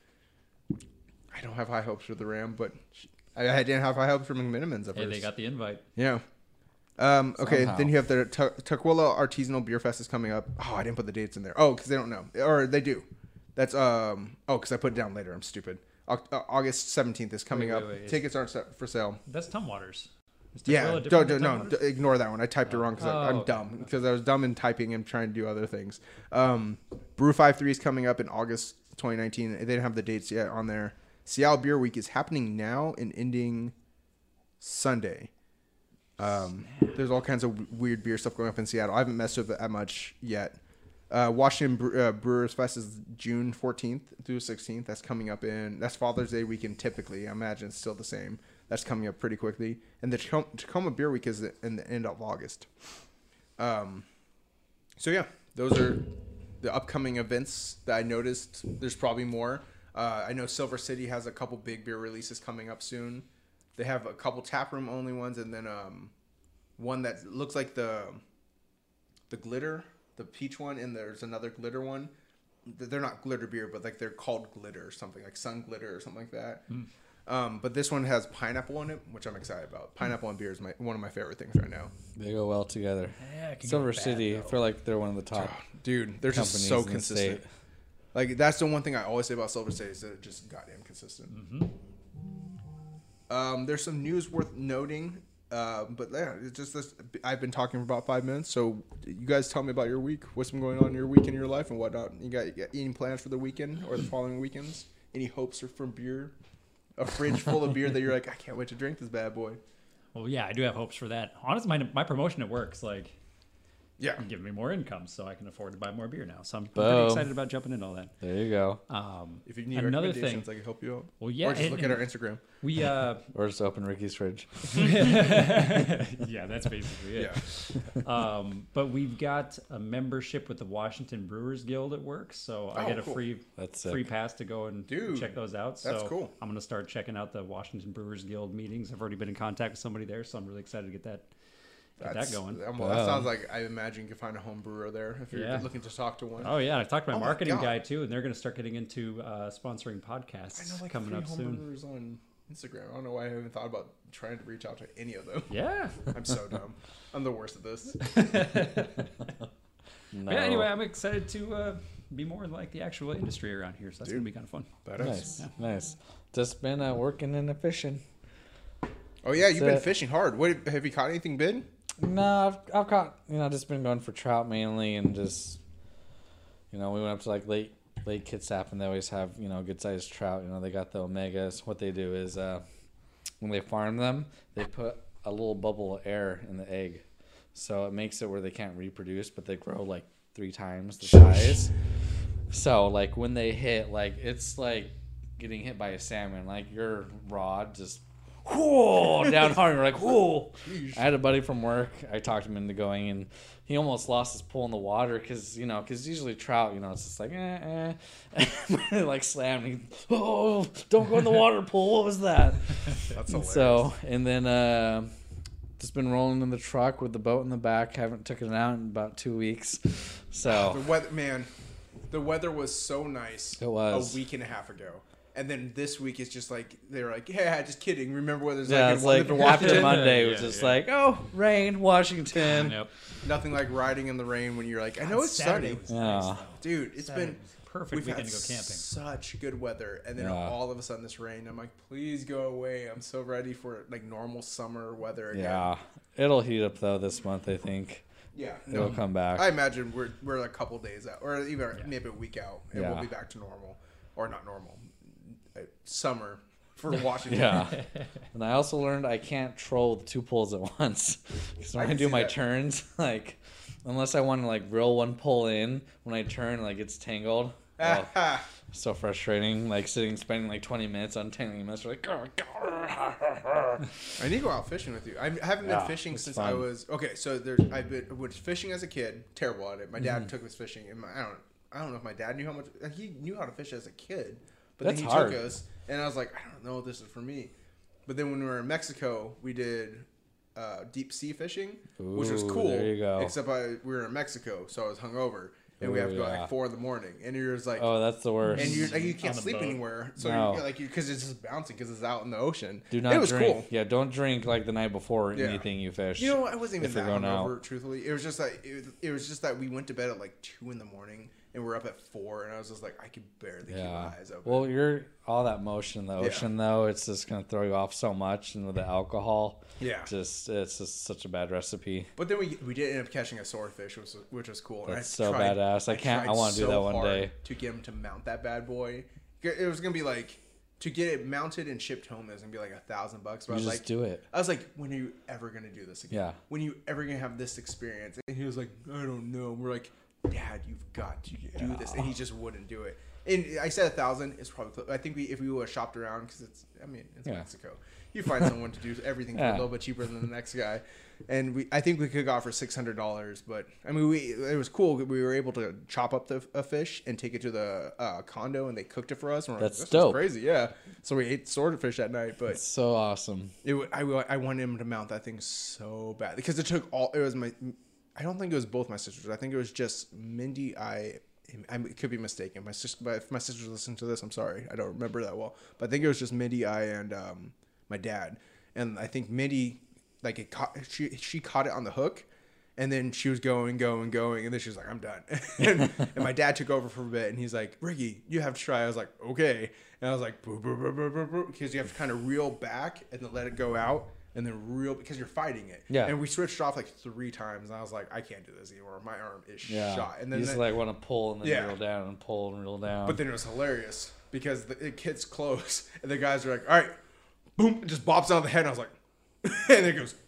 I don't have high hopes for the Ram, but I didn't have high hopes for McMinimans at first. Hey, they got the invite. Yeah. Okay, Somehow. then you have the Tukwila Artisanal Beer Fest is coming up. Oh, I didn't put the dates in there. Oh, because they don't know. Or they do. That's, because I put it down later. I'm stupid. August 17th is coming up. Tickets aren't set for sale. That's Tumwaters. Yeah, don't ignore that one. I typed it wrong because I'm dumb. Because I was dumb in typing and trying to do other things. Brew 5-3 is coming up in August 2019. They didn't have the dates yet on there. Seattle Beer Week is happening now and ending Sunday. There's all kinds of weird beer stuff going up in Seattle. I haven't messed with it that much yet. Washington Brewers Fest is June 14th through 16th. That's coming up that's Father's Day weekend typically. I imagine it's still the same. That's coming up pretty quickly. And the Tacoma Beer Week is in the end of August. So yeah, those are the upcoming events that I noticed. There's probably more. I know Silver City has a couple big beer releases coming up soon. They have a couple taproom only ones, and then one that looks like the glitter, the peach one, and there's another glitter one. They're not glitter beer, but like they're called glitter or something, like Sun Glitter or something like that. But this one has pineapple in it, which I'm excited about. Pineapple and beer is one of my favorite things right now. They go well together. Yeah, it can Silver go bad, City, though. I feel like they're one of the top Dude, they're just companies so in the consistent. state. Like that's the one thing I always say about Silver State is that it's just goddamn consistent. There's some news worth noting, but yeah, it's just this. I've been talking for about 5 minutes, so you guys tell me about your week. What's been going on in your week and your life and whatnot? You got any plans for the weekend or the following weekends? Any hopes for beer? A fridge full of beer that you're like, I can't wait to drink this bad boy. Well, yeah, I do have hopes for that. Honestly, my promotion at work's like giving me more income, so I can afford to buy more beer now. So I'm pretty excited about jumping into all that. There you go. If you need another recommendations, thing, I can help you out. Well, yeah, or just look at our Instagram. We Or just open Ricky's fridge. yeah, that's basically it. Yeah. But we've got a membership with the Washington Brewers Guild at work, so I get a cool. That's free sick. pass to go and check those out. So that's cool. I'm gonna start checking out the Washington Brewers Guild meetings. I've already been in contact with somebody there, so I'm really excited to get that going. That sounds like, I imagine you can find a home brewer there if you're looking to talk to one. Oh yeah, I talked to my marketing God. guy too, and they're going to start getting into sponsoring podcasts I know like coming 3 up home soon. brewers on Instagram. I don't know why I haven't thought about trying to reach out to any of them. Yeah. I'm so dumb. I'm the worst at this. No. Yeah, anyway, I'm excited to be more like the actual industry around here, so that's going to be kind of fun. Nice, nice. Just been working and fishing. Oh yeah, you've been That's it. fishing hard. What have you caught anything big? No, I've caught, just been going for trout mainly, and just, we went up to like Lake Kitsap, and they always have, good sized trout. They got the omegas. What they do is, when they farm them, they put a little bubble of air in the egg, so it makes it where they can't reproduce, but they grow like 3 times the size. So like when they hit, like it's like getting hit by a salmon. Like your rod just whoa down hard. You're like whoa. I had a buddy from work. I talked him into going, and he almost lost his pull in the water because usually trout, it's just like like slammed. He, don't go in the water pool. What was that? That's hilarious. So and then just been rolling in the truck with the boat in the back. Haven't taken it out in about 2 weeks. So the weather was so nice. It was. A week and a half ago. And then this week is just like they're like, yeah, just kidding. Remember what there's Yeah, like it's in like Washington? after Monday, it was Yeah, just yeah. like, oh, rain, Washington. Yep. Nothing like riding in the rain when you're like, I know it's Saturday sunny, was Yeah. nice, though. dude. It's Saturday been was a perfect we've weekend had to go camping. such good weather, and then Yeah. all of a sudden this rain. I'm like, please go away. I'm so ready for like normal summer weather again. Yeah, it'll heat up though this month. I think Yeah. it'll come back. I imagine we're a couple days out, or even maybe a week out, and we'll Yeah. be back to normal, or not normal, summer for Washington. Yeah, and I also learned I can't troll with 2 poles at once. Because when I I, can do see my that. turns, like unless I want to like reel one pole in, when I turn, like it's tangled. Oh, so frustrating. Like spending like 20 minutes untangling this. Like, I need to go out fishing with you. I haven't been Yeah, fishing it's since I fun. was okay. So was fishing as a kid, terrible at it. My Mm-hmm. dad took us fishing, and I don't know if my dad knew how much he knew how to fish as a kid, but That's then he hard. took us, and I was like, I don't know if this is for me. But then when we were in Mexico, we did deep sea fishing, which was Ooh, cool. there you go. Except we were in Mexico, so I was hungover, and we Ooh, have to go yeah. like 4 a.m, and you're just like. oh, that's the worst. And you On can't the sleep boat. anywhere, so No. you're like because it's just bouncing because it's out in the ocean. Do not it was drink. cool. Yeah, don't drink like the night before Yeah. anything you fish. You know, I wasn't even if you're that going hungover, out. truthfully. It was just like it was just that we went to bed at like 2 a.m, and we're up at 4, and I was just like, I could barely keep my Yeah. eyes open. Well, you're all that motion in the Yeah. ocean though. It's just gonna throw you off so much, and with the alcohol, yeah. it's just such a bad recipe. But then we did end up catching a swordfish, which was cool. And That's so badass. I tried wanna do so that one hard day. to get him to mount that bad boy. It was gonna be like to get it mounted and shipped home is gonna be like $1,000. But I You was just like, do it. I was like, when are you ever gonna do this again? Yeah. When are you ever gonna have this experience? And he was like, I don't know. And we're like, Dad, you've got to do this, and he just wouldn't do it. And I said 1,000. It's probably. I think if we would have shopped around, because it's Yeah. Mexico. You find someone to do everything for a Yeah. little bit cheaper than the next guy, and I think we could have got for $600. But I mean, it was cool. We were able to chop up a fish and take it to the condo, and they cooked it for us. And we're That's like, this is dope. crazy, yeah. So we ate swordfish that night, but It's so awesome. I wanted him to mount that thing so bad because it took all. It was I don't think it was both my sisters. I think it was just Mindy. I could be mistaken. My sister, but if my sisters listen to this, I'm sorry. I don't remember that well. But I think it was just Mindy, and my dad. And I think Mindy, like it caught. She caught it on the hook, and then she was going, and then she was like, "I'm done." and my dad took over for a bit, and he's like, "Ricky, you have to try." I was like, "Okay." And I was like, "Boo, boo, boo, boo, boo, boo," because you have to kind of reel back and then let it go out. And then reel because you're fighting it. Yeah. And we switched off like 3 times, and I was like, I can't do this anymore. My arm is Yeah. shot. And then you just like want to pull and then Yeah. reel down and pull and reel down. but then it was hilarious because it gets close, and the guys are like, all right, boom, it just bops out of the head. And I was like, and it goes.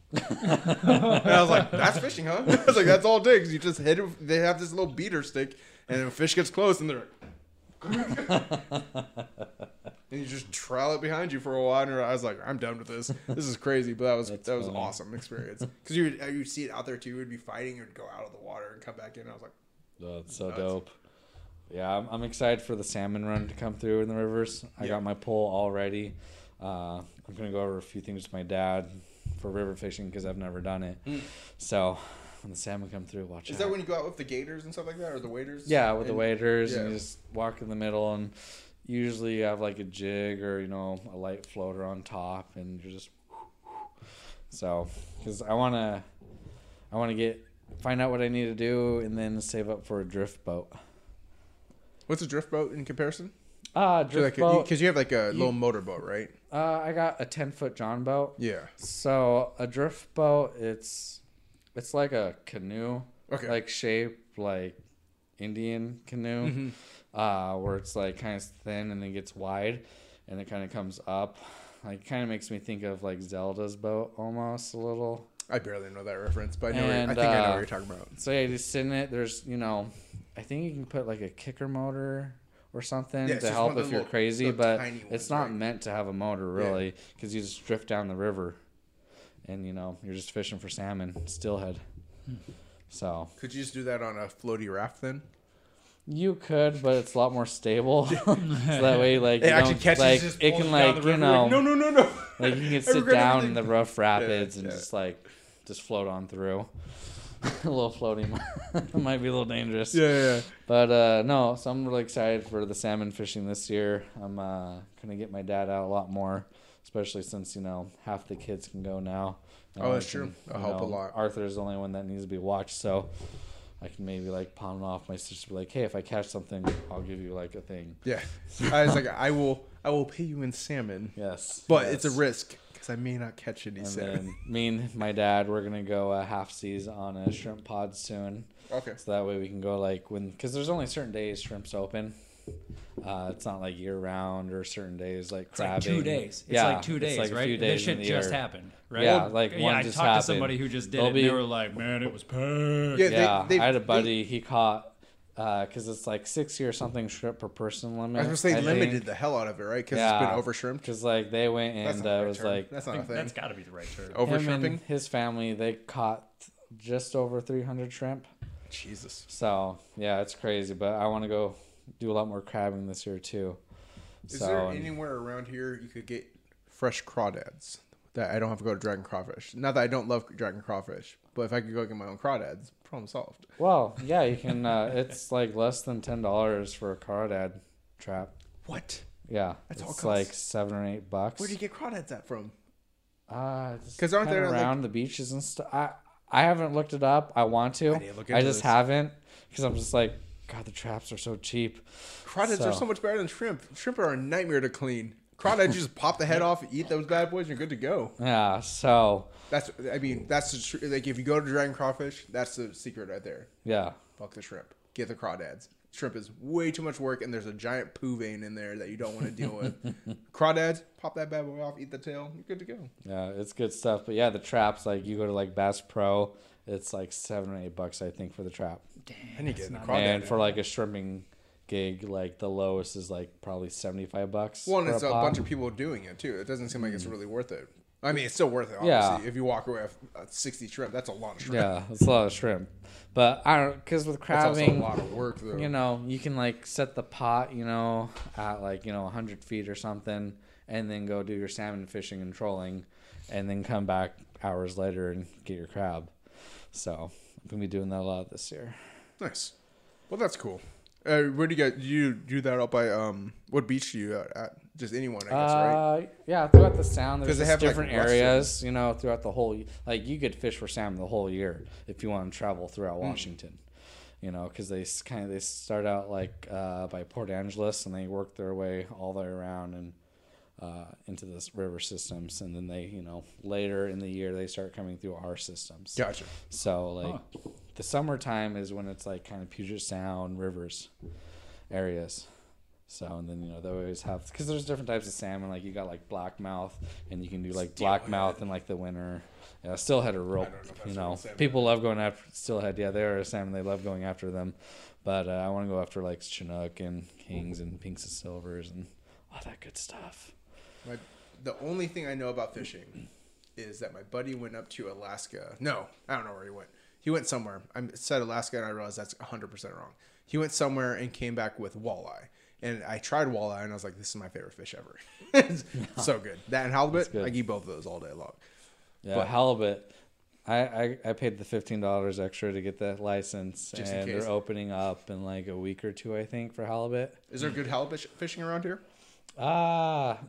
And I was like, that's fishing, huh? I was like, that's all it takes. You just hit it. They have this little beater stick, and a fish gets close, and they're like, and you just trail it behind you for a while. And I was like, I'm done with this. This is crazy, but that was That's that was an funny. awesome experience because you'd see it out there too. You'd be fighting, you'd go out of the water and come back in. I was like, Oh, it's so Nuts. dope. Yeah, I'm excited for the salmon run to come through in the rivers. I Yeah. got my pole all ready. I'm gonna go over a few things with my dad for river fishing because I've never done it. So when the salmon come through, watch is out. that when you go out with the gators and stuff like that, or the waders? Yeah, with the And- waders, yeah. and you just walk in the middle, and usually you have like a jig or a light floater on top, and you're just so because I wanna find out what I need to do, and then save up for a drift boat. What's a drift boat in comparison? Drift boat. Because you have like a little motorboat, right? I got a 10-foot John boat. Yeah. So a drift boat, it's like a canoe, Okay. like shaped like Indian canoe, where it's like kind of thin and then gets wide, and it kind of comes up. Like kind of makes me think of like Zelda's boat almost a little. I barely know that reference, but I know. And, I think I know what you're talking about. So yeah, you just sit in it. There's I think you can put like a kicker motor or something Yeah, it's to just help one of if the you're little- crazy, the but tiny ones, it's not right? meant to have a motor really, because you just drift down the river, and you're just fishing for salmon, steelhead. So Could you just do that on a floaty raft then? you could, but it's a lot more stable. So that way, like It you actually don't- catches. like just it pulls can you down like the river, no. like you can I sit regret down everything. in the rough rapids and yeah. just float on through. a little floating might be a little dangerous. Yeah. But no, so I'm really excited for the salmon fishing this year. I'm gonna get my dad out a lot more, especially since half the kids can go now. Oh, that's true. That'll help a lot. Arthur's the only one that needs to be watched, so I can maybe like pawn it off. My sister be like, "Hey, if I catch something, I'll give you like a thing." Yeah. I was like, I will pay you in salmon. Yes, But yes. it's a risk because I may not catch any And salmon. then me and my dad, we're gonna go half seas on a shrimp pod soon. Okay. So that way we can go like because there's only certain days shrimp's open. It's not like year round or certain days like It's like crabbing. 2 days. It's Yeah, like 2 days, like a right? few And days this in shit the just year. happened, right? Yeah, like one I just talked happened. to somebody who just did They'll it, be- and they were like, "Man, it was packed." Yeah, Yeah, I had a buddy. He caught because it's like 60 or something shrimp per person limit. I was going to say limited the hell out of it, right? Because it's been over shrimped. Because like they went That's and not the right it was term. like That's not a thing. That's got to be the right term. Over him and shrimping? his family, they caught just over 300 shrimp. Jesus. So yeah, it's crazy. But I want to go do a lot more crabbing this year too. Is there anywhere around here you could get fresh crawdads that I don't have to go to Dragon Crawfish? Not that I don't love Dragon Crawfish, but if I could go get my own crawdads, problem solved. Well, yeah, you can. It's like less than $10 for a crawdad trap. What? Yeah, That's all it's it like costs? $7 or $8. Where do you get crawdads at from? Because 'Cause aren't there, around the beaches and stuff? I haven't looked it up. I want to. I need to look I into just this. haven't because I'm just like, God, the traps are so cheap. Crawdads are so much better than shrimp. Shrimp are a nightmare to clean. Crawdads, you just pop the head off, eat those bad boys, and you're good to go. Yeah. So That's the like if you go to Dragon Crawfish, that's the secret right there. yeah. Fuck the shrimp. Get the crawdads. Shrimp is way too much work, and there's a giant poo vein in there that you don't want to deal with. Crawdads, pop that bad boy off, eat the tail, you're good to go. Yeah, it's good stuff. But yeah, the traps, like you go to like Bass Pro, it's like $7 or $8, I think, for the trap. I need to get in the not crawdad. And for like a shrimping gig, like the lowest is like probably $75. Well, and for it's a pop. bunch of people doing it too. It doesn't seem like it's really worth it. I mean, it's still worth it, Yeah. obviously. If you walk away with 60 shrimp, that's a lot of shrimp. Yeah, it's a lot of shrimp. But I don't, because with That's also a crabbing, lot of work, though. you can like set the pot, at like, 100 feet or something, and then go do your salmon fishing and trolling, and then come back hours later and get your crab. So I'm going to be doing that a lot this year. Nice. Well, that's cool. Where do you do that up by, what beach do you at? Just anyone, I guess, right? Yeah, throughout the sound, 'Cause there's they just have, like, different Western- areas, throughout the whole, like you could fish for salmon the whole year if you want to travel throughout Washington, because they start out like by Port Angeles and they work their way all the way around and into the river systems, and then they, later in the year they start coming through our systems. Gotcha. So like the summertime is when it's like kind of Puget Sound rivers areas. So, and then, they always have, because there's different types of salmon, like you got like blackmouth, and you can do like blackmouth in like the winter. Yeah, steelhead are real, I don't know if that's what salmon people love going after steelhead. Yeah, they are a salmon. They love going after them. But I want to go after like Chinook and Kings and Pinks and Silvers and all that good stuff. The only thing I know about fishing is that my buddy went up to Alaska. No, I don't know where he went. He went somewhere. I said Alaska, and I realized that's 100% wrong. He went somewhere and came back with walleye. And I tried walleye, and I was like, this is my favorite fish ever. It's so good. That and halibut, good. I eat both of those all day long. Yeah, But- halibut. I paid the $15 extra to get that license, Just in and case. they're opening up in like a week or two, I think, for halibut. Is there good halibut fishing around here? Up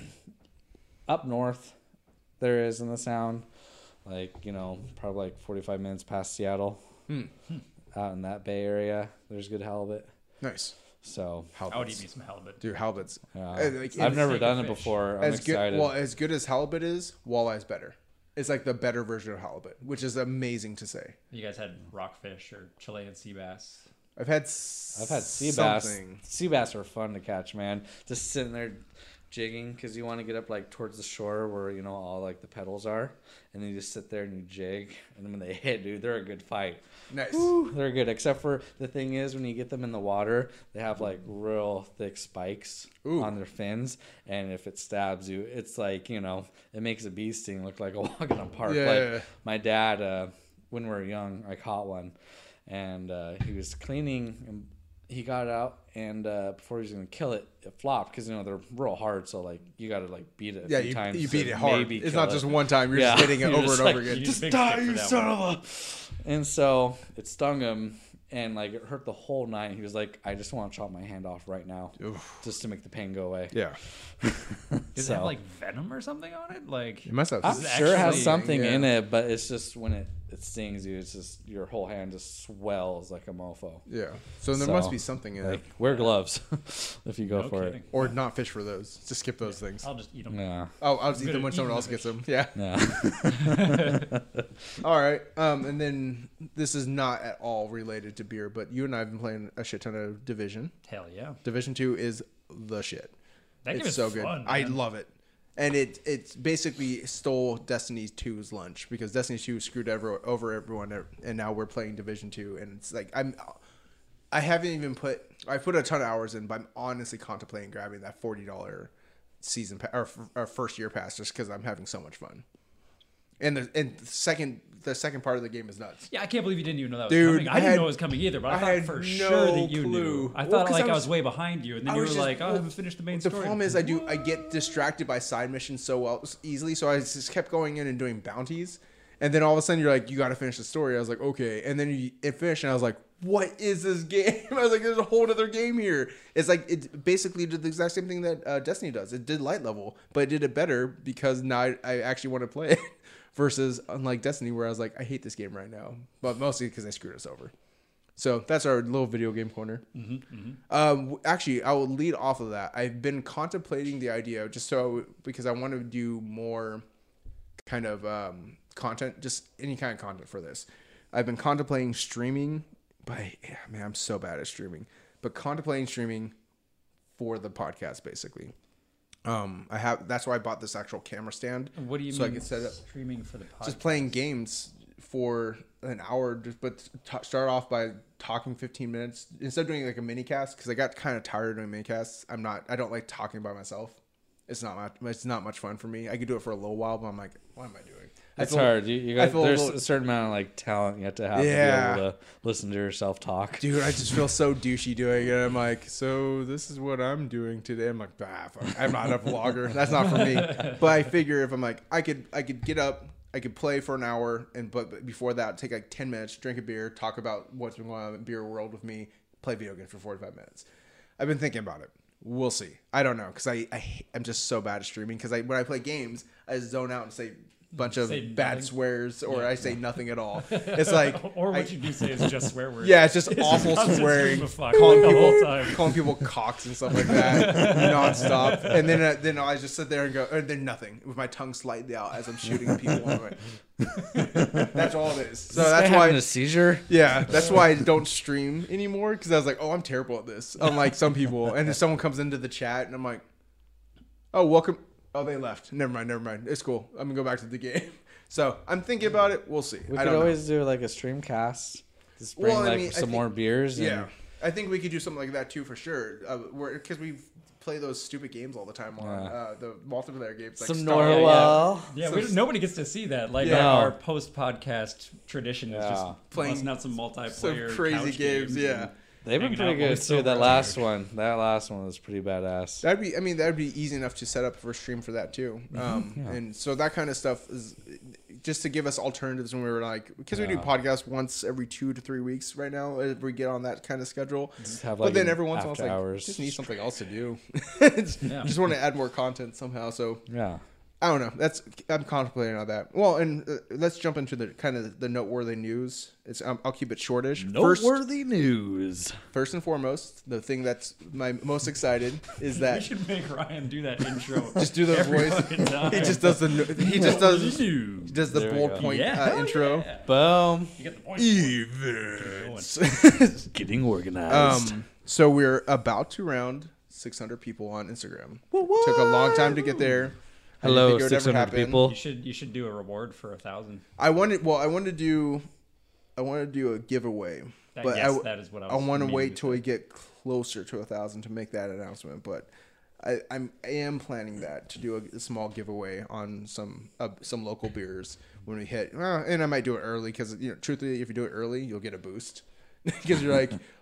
north, there is in the Sound, like probably like 45 minutes past Seattle. Out in that Bay area, there's good halibut. Nice. So I would eat me some halibut. Dude, halibut's I've it's never like done a it fish. before. I'm as good. excited. Well, as good as halibut is, walleye's better. It's like the better version of halibut, which is amazing to say. You guys had rockfish or Chilean sea bass. I've had sea bass. something. Sea bass are fun to catch, man. Just sitting there jigging because you want to get up like towards the shore where all like the pedals are, and then you just sit there and you jig, and then when they hit, dude, they're a good fight. Nice. Woo, they're good. Except for the thing is, when you get them in the water, they have like real thick spikes on their fins, and if it stabs you, it's like it makes a bee sting look like a walk in a park. Yeah. Like my dad, when we were young, I caught one, and he was cleaning. And he got it out, and before he was gonna kill it, it flopped because they're real hard. So like you got to like beat it. A few times you to beat it hard. maybe It's kill not it. just one time. You're Yeah. just hitting it You're over just and over like, again. you Just big die, stick for you that son one. of a. And so it stung him, and like it hurt the whole night. He was like, "I just want to chop my hand off right now, just to make the pain go away." Yeah, Does it have like venom or something on it? Like it must have. I'm sure it has actually- something yeah. in it, but it's just when it stings you, it's just your whole hand just swells like a mofo. Yeah, so there So, must be something in Like it, wear gloves if you go no for kidding. or not fish for those. Just skip those things. I'll just eat them. it. Yeah. Oh, I'll just eat good them at when someone eating else the gets fish. them. Yeah. Yeah. All right. And then this is not at all related to beer, but you and I have been playing a shit ton of Division. Hell yeah. Division 2 is the shit. That game It's is so good. fun, I man. love it. And it basically stole Destiny 2's lunch because Destiny 2 screwed over everyone, and now we're playing Division 2, and it's like I haven't even put a ton of hours in, but I'm honestly contemplating grabbing that $40 season or first year pass just because I'm having so much fun. And the second part of the game is nuts. Yeah, I can't believe you didn't even know that was Dude, coming. I I didn't had- know it was coming either, but I I thought had for no sure that you clue. knew. I Well, thought 'cause like I I was- was way behind you, and then you were like, "Oh, I haven't finished the main The story." problem is I get distracted by side missions so easily, so I just kept going in and doing bounties, and then all of a sudden you're like, you got to finish the story. I was like, okay, and then it finished, and I was like, what is this game? I was like, there's a whole other game here. It's like it basically did the exact same thing that Destiny does. It did light level, but it did it better because now I actually want to play it. Versus unlike Destiny, where I was like, I hate this game right now, but mostly because they screwed us over. So that's our little video game corner. Actually, I will lead off of that. I've been contemplating the idea because I want to do more kind of content, just any kind of content for this. I've been contemplating streaming, but man, I'm so bad at streaming. But contemplating streaming for the podcast, basically. That's why I bought this actual camera stand. What do you so mean? I can set up Streaming for the podcast. just playing games for an hour, start off by talking 15 minutes instead of doing like a mini cast because I got kind of tired of doing mini casts. I don't like talking by myself. It's not much fun for me. I could do it for a little while, but I'm like, what am I doing? It's hard. You got feel a there's little- a certain amount of like talent you have to have Yeah. to be able to listen to yourself talk. Dude, I just feel so douchey doing it. I'm like, so this is what I'm doing today. I'm like, fuck, I'm not a vlogger. That's not for me. But I figure if I'm like, I could get up, I could play for an hour, but before that, take like 10 minutes, drink a beer, talk about what's been going on in the beer world with me, play video games for 45 minutes. I've been thinking about it. We'll see. I don't know because I'm just so bad at streaming because when I play games, I zone out and say bunch of Say bad nothing. swears or I say nothing at all. It's like or what you do say is just swear words. yeah, it's just It's awful constant swearing, stream of fuck calling the whole people time. calling people cocks and stuff like that nonstop. And then I just sit there and go, and then nothing with my tongue slightly out as I'm shooting people. I'm like, that's all it is. So This guy that's having why. a seizure. Yeah, that's why I don't stream anymore because I was like, oh, I'm terrible at this. Unlike some people, and if someone comes into the chat and I'm like, oh, welcome. Oh, they left. Never mind. It's cool. I'm gonna go back to the game. So I'm thinking about it. We'll see. We I could don't know. always do like a stream cast. Just bring Well, I like mean, I some think- more beers. And, Yeah, I think we could do something like that too for sure. Because we play those stupid games all the time on the multiplayer games. Like Some Star Wars. Norwell. Yeah, nobody gets to see that. Like Yeah. our post-podcast tradition is Yeah. just Playing busting out some multiplayer, some crazy couch games. Yeah, They've been Hanging pretty out while we good still too. That run. last one was pretty badass. that'd be easy enough to set up for a stream for that too. And so that kind of stuff is just to give us alternatives when we were like, because we do Yeah. podcasts once every 2 to 3 weeks right now. If we get on that kind of schedule, Just have, but like, then an every once in a while, it's after like, hours. just need something else to do. Yeah. Just want to add more content somehow. So Yeah. I don't know. I'm contemplating on that. Well, and let's jump into the kind of the noteworthy news. I'll keep it shortish. Noteworthy news. First and foremost, the thing that's my most excited is We that should make Ryan do that intro. just do the every voice. fucking time. He just does the the There we bold go. point Yeah, hell intro. yeah. Boom. You get the point. Events. Getting organized. So we're about to round 600 people on Instagram. Took a long time to get there. I didn't Hello, think it would ever 600 happen. people. You should do a reward for 1,000. I wanted to do a giveaway, but That is what I I was. want to meaning wait to till say. we get closer to 1,000 to make that announcement. But I am planning that to do a small giveaway on some local beers when we hit. And I might do it early because truthfully, if you do it early, you'll get a boost because you're like,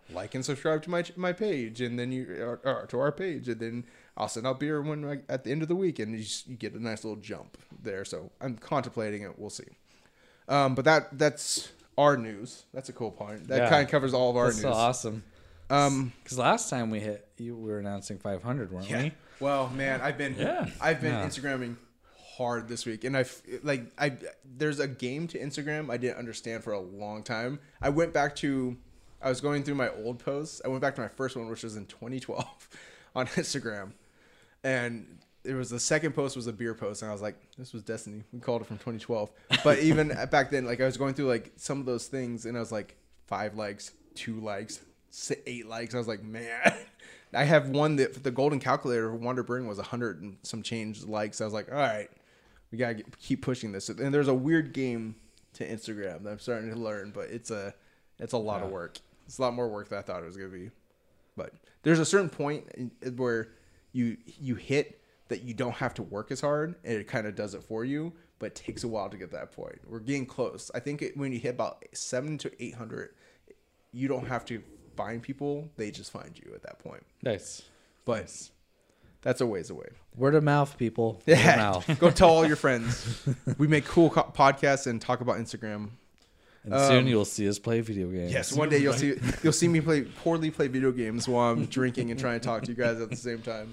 like and subscribe to my page, and then or to our page, and then I'll send out beer at the end of the week, and you get a nice little jump there. So I'm contemplating it. We'll see. But that's our news. That's a cool point. That kind of covers all of our news. That's so awesome. Because last time we were announcing 500, weren't we? Well, man, I've been Instagramming hard this week, and there's a game to Instagram I didn't understand for a long time. I was going through my old posts. I went back to my first one, which was in 2012 on Instagram, and it was the second post was a beer post, and I was like, this was destiny. We called it from 2012. But even back then, like I was going through like some of those things, and I was like 5 likes, 2 likes, 8 likes. I was like, man. I have one that the golden calculator for Wonder Burn was 100 and some change likes. I was like, all right, we gotta keep pushing this. And there's a weird game to Instagram that I'm starting to learn, but it's a lot of work. It's a lot more work than I thought it was gonna be. But there's a certain point where you hit that you don't have to work as hard, and it kind of does it for you. But it takes a while to get that point. We're getting close. I think when you hit about 700 to 800, you don't have to find people, they just find you at that point. Nice. But that's a ways away. Word of mouth, people. Word of mouth. Go tell all your friends. We make cool podcasts and talk about Instagram. And soon you'll see us play video games. Yes, one day you'll see me poorly play video games while I'm drinking and trying to talk to you guys at the same time.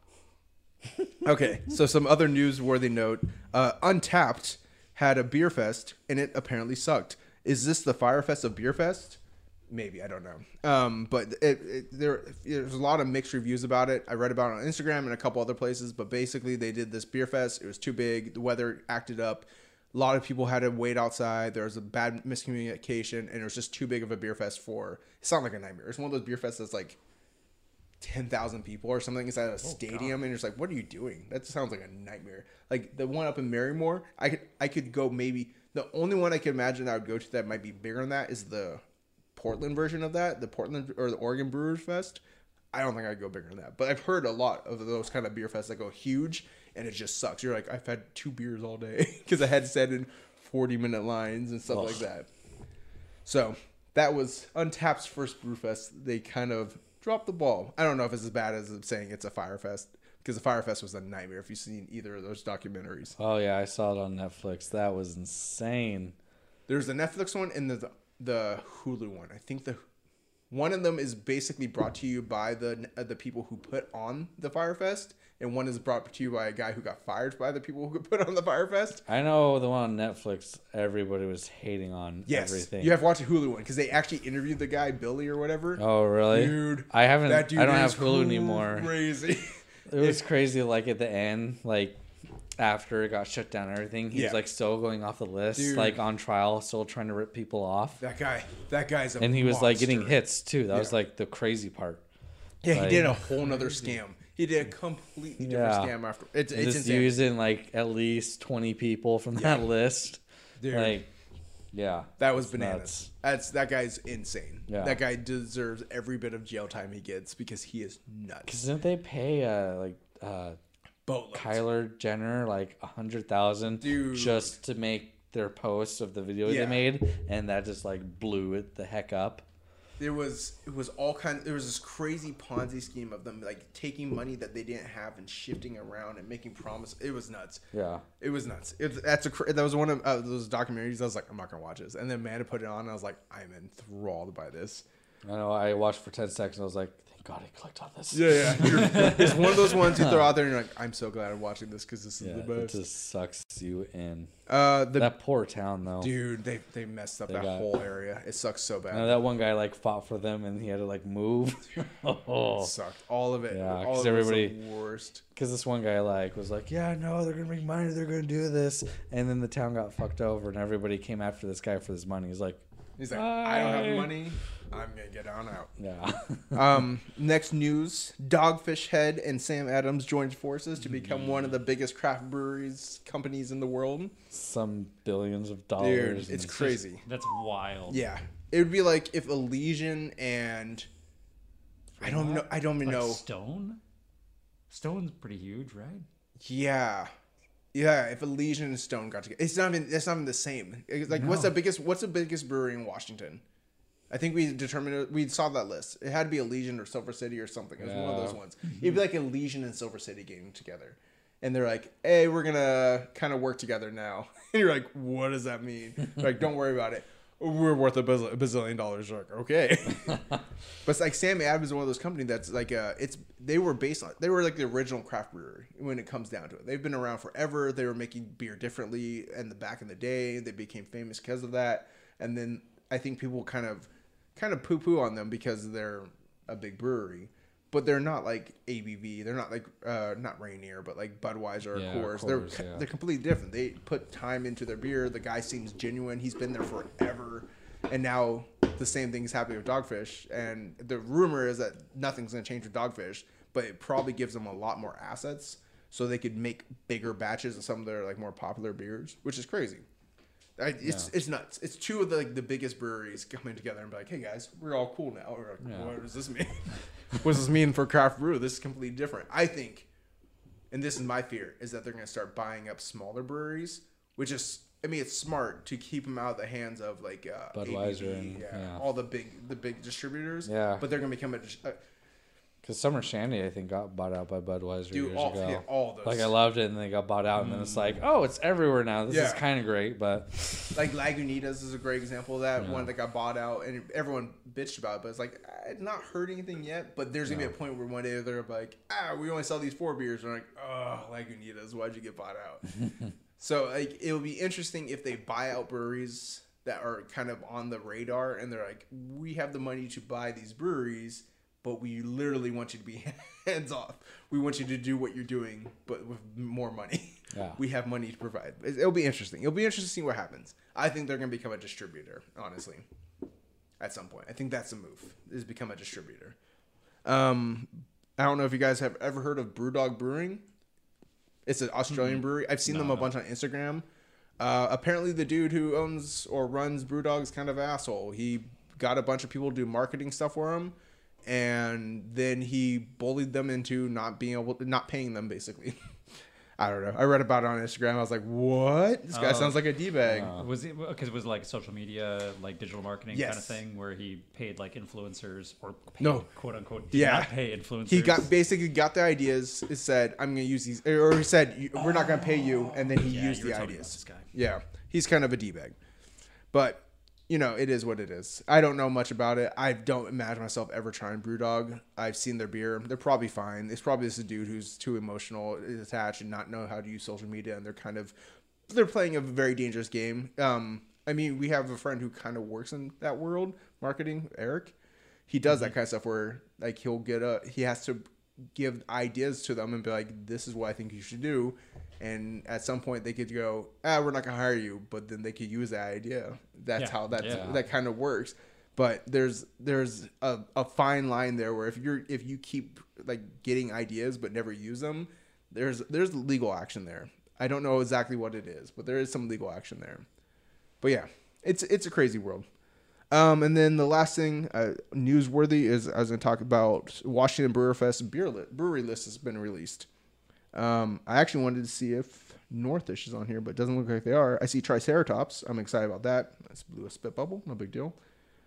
Okay, so some other newsworthy note. Untapped had a beer fest, and it apparently sucked. Is this the Fire Fest of Beer Fest? Maybe, I don't know. But there's a lot of mixed reviews about it. I read about it on Instagram and a couple other places, but basically they did this beer fest. It was too big. The weather acted up. A lot of people had to wait outside. There was a bad miscommunication, and it was just too big of a beer fest for... It sounded like a nightmare. It's one of those beer fests that's like 10,000 people or something inside a stadium, and you're just like, what are you doing? That sounds like a nightmare. Like the one up in Marymore, I could go maybe... The only one I could imagine I would go to that might be bigger than that is the Portland version of that, the Portland or the Oregon Brewers Fest. I don't think I'd go bigger than that, but I've heard a lot of those kind of beer fests that go huge, and it just sucks. You're like, I've had 2 beers all day because I had set in 40-minute lines and stuff like that. So that was Untapped's first brew fest. They kind of dropped the ball. I don't know if it's as bad as saying it's a Fire Fest, because the Fire Fest was a nightmare if you've seen either of those documentaries. Oh yeah, I saw it on Netflix. That was insane. There's the Netflix one and the Hulu one. I think one of them is basically brought to you by the people who put on the Fire Fest, and one is brought to you by a guy who got fired by the people who put on the Fire Fest. I know the one on Netflix, everybody was hating on everything. You have to watch the Hulu one because they actually interviewed the guy, Billy or whatever. Oh, really? Dude, I don't have crazy. Hulu anymore. Crazy. It was crazy. Like at the end, like after it got shut down and everything, he was like still going off the list, like on trial, still trying to rip people off. That guy's a and he was monster. like getting hits too. That was like the crazy part. Yeah, he did a whole nother scam. He did a completely different scam after. It's just insane. Using like at least 20 people from that list. Dude. Like, yeah, that was bananas. That guy's insane. Yeah. That guy deserves every bit of jail time he gets because he is nuts. Because didn't they pay boatloads. Kyler Jenner like $100,000 just to make their post of the video they made, and that just like blew it the heck up. There was all kinds. There was this crazy Ponzi scheme of them like taking money that they didn't have and shifting around and making promises. It was nuts. Yeah, it was nuts. That was one of those documentaries. I was like, I'm not gonna watch this. And then Amanda put it on, and I was like, I'm enthralled by this. I know. I watched for 10 seconds. And I was like, thank God I clicked on this. Yeah. It's one of those ones you throw out there, and you're like, I'm so glad I'm watching this because this is the best. It just sucks you in. That poor town though, dude. They messed up that whole area. It sucks so bad. That one guy like fought for them, and he had to like move. It sucked. All of it. Yeah, because everybody was the worst. Because this one guy like was like, yeah, no, they're gonna make money. They're gonna do this, and then the town got fucked over, and everybody came after this guy for this money. He's like, I don't have money. I'm gonna get on out. Yeah. Next news: Dogfish Head and Sam Adams joined forces to become one of the biggest craft breweries companies in the world. Some billions of dollars. Dude, it's crazy. That's wild. Yeah, it would be like if Elysian and I don't know. Stone's pretty huge, right? Yeah. If Elysian and Stone got together, it's not even the same. It's like what's the biggest brewery in Washington? I think we determined we saw that list. It had to be Elysian or Silver City or something. It was one of those ones. It'd be like Elysian and Silver City getting together. And they're like, hey, we're going to kind of work together now. And you're like, what does that mean? They're like, don't worry about it. We're worth a bazillion dollars. You're like, okay. But it's like Sam Adams is one of those companies that's like, they were like the original craft brewery when it comes down to it. They've been around forever. They were making beer differently back in the day. They became famous because of that. And then I think people kind of poo-poo on them because they're a big brewery. But they're not like ABV. They're not like not Rainier, but like Budweiser or Coors. They're completely different. They put time into their beer. The guy seems genuine. He's been there forever, and now the same thing is happening with Dogfish. And the rumor is that nothing's going to change with Dogfish, but it probably gives them a lot more assets, so they could make bigger batches of some of their like more popular beers, which is crazy. It's nuts. It's two of the biggest breweries coming together and be like, hey guys, we're all cool now. We're like, what does this mean? What does this mean for craft brew? This is completely different. I think, and this is my fear, is that they're going to start buying up smaller breweries, which is, I mean, it's smart to keep them out of the hands of like Budweiser ABV, and all the big distributors. Yeah. But they're going to become because Summer Shandy, I think, got bought out by Budweiser years ago. Yeah, all those. Like, I loved it, and they got bought out, and then it's like, oh, it's everywhere now. This is kind of great, but... Like, Lagunitas is a great example of that. One that got bought out, and everyone bitched about it, but it's like, it's not hurt anything yet, but there's going to be a point where one day they're like, we only sell these 4 beers. And they're like, oh, Lagunitas, why'd you get bought out? So, like, it'll be interesting if they buy out breweries that are kind of on the radar, and they're like, we have the money to buy these breweries, but we literally want you to be hands off. We want you to do what you're doing, but with more money. Yeah. We have money to provide. It'll be interesting. It'll be interesting to see what happens. I think they're going to become a distributor, honestly, at some point. I think that's the move, is become a distributor. I don't know if you guys have ever heard of Brewdog Brewing. It's an Australian brewery. I've seen them a bunch on Instagram. Apparently the dude who owns or runs Brewdog's kind of an asshole. He got a bunch of people to do marketing stuff for him. And then he bullied them into not paying them, basically. I don't know. I read about it on Instagram. I was like, what? This guy sounds like a D-bag. Was it because it was like social media, like digital marketing kind of thing, where he paid like influencers or quote unquote did not pay influencers? He got the ideas. It said, I'm going to use these, or he said, we're not going to pay you, and then he used the ideas. This guy. Yeah, he's kind of a D-bag, but. You know, it is what it is. I don't know much about it. I don't imagine myself ever trying Brewdog. I've seen their beer. They're probably fine. It's probably just a dude who's too emotional, attached, and not know how to use social media. And they're playing a very dangerous game. I mean, we have a friend who kind of works in that world, marketing, Eric. He does that kind of stuff where like he has to give ideas to them and be like, this is what I think you should do. And at some point they could go, we're not gonna hire you, but then they could use that idea. That's how that kind of works. But there's a fine line there where if you keep like getting ideas but never use them, there's legal action there. I don't know exactly what it is, but there is some legal action there. But yeah, it's a crazy world. And then the last thing newsworthy is I was going to talk about Washington Brewer Fest brewery list has been released. I actually wanted to see if Northish is on here, but it doesn't look like they are. I see Triceratops. I'm excited about that. That's blew a spit bubble. No big deal.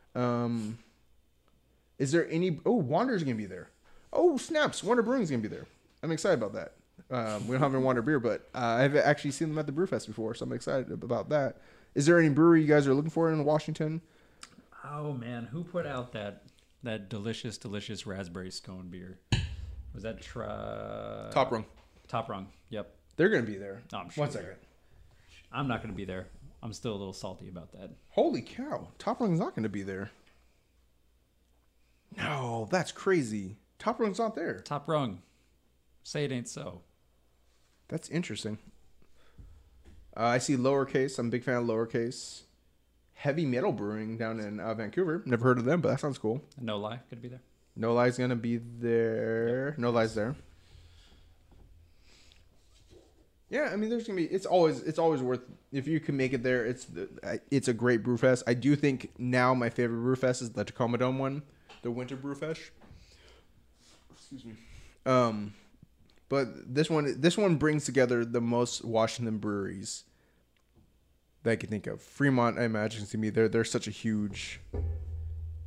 Is there any... Oh, Wander's going to be there. Oh, snaps. Wander Brewing's going to be there. I'm excited about that. We don't have any Wander beer, but I've actually seen them at the Brewfest before, so I'm excited about that. Is there any brewery you guys are looking for in Washington? Oh, man. Who put out that delicious raspberry scone beer? Was that Top Rung? Top Rung. Yep. They're going to be there. Oh, I'm sure. 1 second. I'm not going to be there. I'm still a little salty about that. Holy cow. Top Rung's not going to be there. No, that's crazy. Top Rung's not there. Top Rung. Say it ain't so. That's interesting. I see Lowercase. I'm a big fan of Lowercase. Heavy Metal Brewing down in Vancouver. Never heard of them, but that sounds cool. No Lie. Could be there. No Lie's going to be there. Yep. No Lie's there. Yeah, I mean, there's gonna be. It's always worth if you can make it there. It's a great brew fest. I do think now my favorite brew fest is the Tacoma Dome one, the Winter Brew Fest. Excuse me. But this one brings together the most Washington breweries that I can think of. Fremont, I imagine, to me, they're such a huge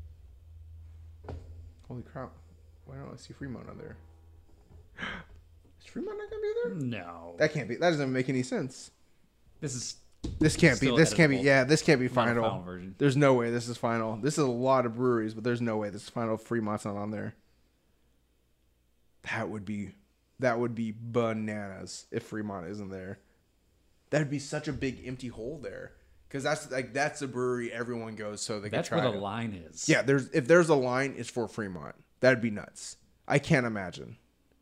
Holy crap! Why don't I see Fremont on there? Is Fremont not gonna be there? No. That can't be. That doesn't make any sense. This Can't be. Still This can't be. editable. Yeah, this can't be Not a final. final version. There's no way this is final. This is a lot of breweries, but there's no way this is final. Fremont's not on there. That would be bananas if Fremont isn't there. That'd be such a big empty hole there, because that's a brewery everyone goes so they That's can try where the it. line is. Yeah, if there's a line, it's for Fremont. That'd be nuts. I can't imagine.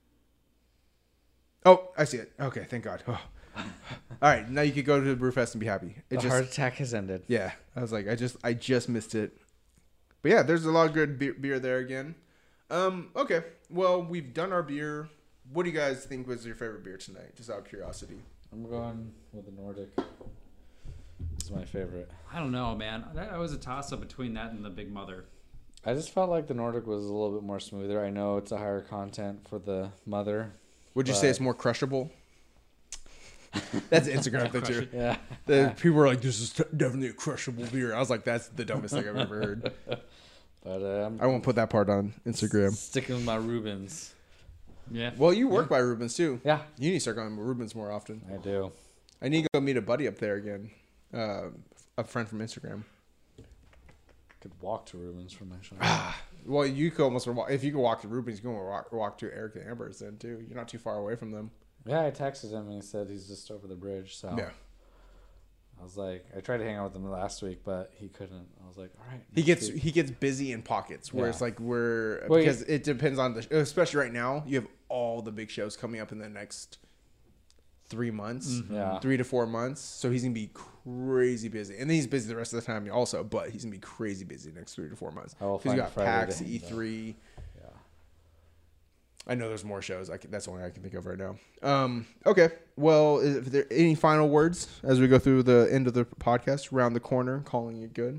Oh, I see it. Okay, thank God. Oh. All right, now you could go to the Brewfest and be happy. The heart attack has ended. Yeah, I was like, I just missed it. But yeah, there's a lot of good beer there again. Okay, well, we've done our beer. What do you guys think was your favorite beer tonight? Just out of curiosity. I'm going with the Nordic. This is my favorite. I don't know, man. That was a toss-up between that and the Big Mother. I just felt like the Nordic was a little bit more smoother. I know it's a higher content for the Mother. Would you say it's more crushable? That's an Instagram thing too. Yeah. People were like, "This is definitely a crushable beer." I was like, "That's the dumbest thing I've ever heard." But I won't put that part on Instagram. sticking with my Rubens. Yeah. Well, you work by Rubens too. Yeah, You need to start going to Rubens more often. I do. I need to go meet a buddy up there again, a friend from Instagram. Could walk to Rubens from my shop. Well, you could almost if you could walk to Rubens, you can walk to Eric and Amber's then too. You're not too far away from them. Yeah, I texted him and he said he's just over the bridge. So Yeah, I was like, I tried to hang out with him last week, but he couldn't. I was like, all right. he next gets week. busy in pockets where Yeah. it's like Well, because it depends on especially right now you have all the big shows coming up in the next 3 months, Yeah. 3 to 4 months. So he's gonna be crazy busy, and then he's busy the rest of the time also. But he's gonna be crazy busy the next 3 to 4 months I will because you find got Friday PAX, to hang E3. Yeah. I know there's more shows. That's the only I can think of right now. Okay. Well, if there any final words as we go through the end of the podcast, round the corner, calling it good?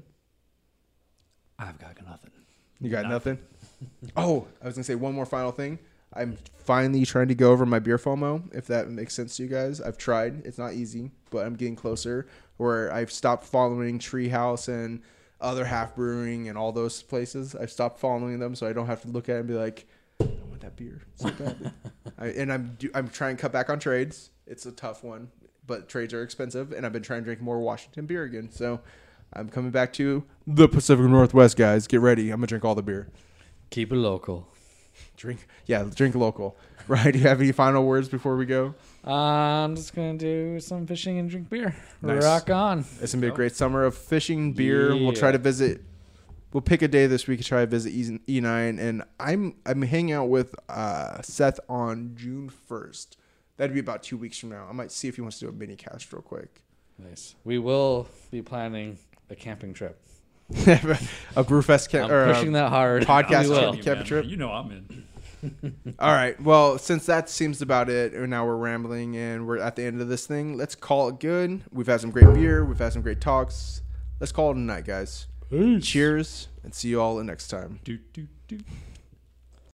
I've got nothing. You got nothing? Oh, I was going to say one more final thing. I'm finally trying to go over my beer FOMO, if that makes sense to you guys. I've tried. It's not easy, but I'm getting closer where I've stopped following Treehouse and Other Half Brewing and all those places. I've stopped following them so I don't have to look at it and be like, I want that beer so badly. I'm trying to cut back on trades. It's a tough one, but trades are expensive, and I've been trying to drink more Washington beer again. So I'm coming back to the Pacific Northwest, guys. Get ready. I'm going to drink all the beer. Keep it local. Drink local. Right? Do you have any final words before we go? I'm just going to do some fishing and drink beer. Nice. Rock on. It's going to be a great summer of fishing, beer. We'll try to visit. We'll pick a day this week to try to visit E9, and I'm hanging out with Seth on June 1st. That'd be about 2 weeks from now. I might see if he wants to do a mini cast real quick. Nice. We will be planning a camping trip. A Brewfest camp I'm pushing that hard. podcast We will. camp trip. You know I'm in. All right. Well, since that seems about it, and now we're rambling and we're at the end of this thing, let's call it good. We've had some great beer. We've had some great talks. Let's call it a night, guys. Peace. Cheers, and see you all next time. Do, do, do.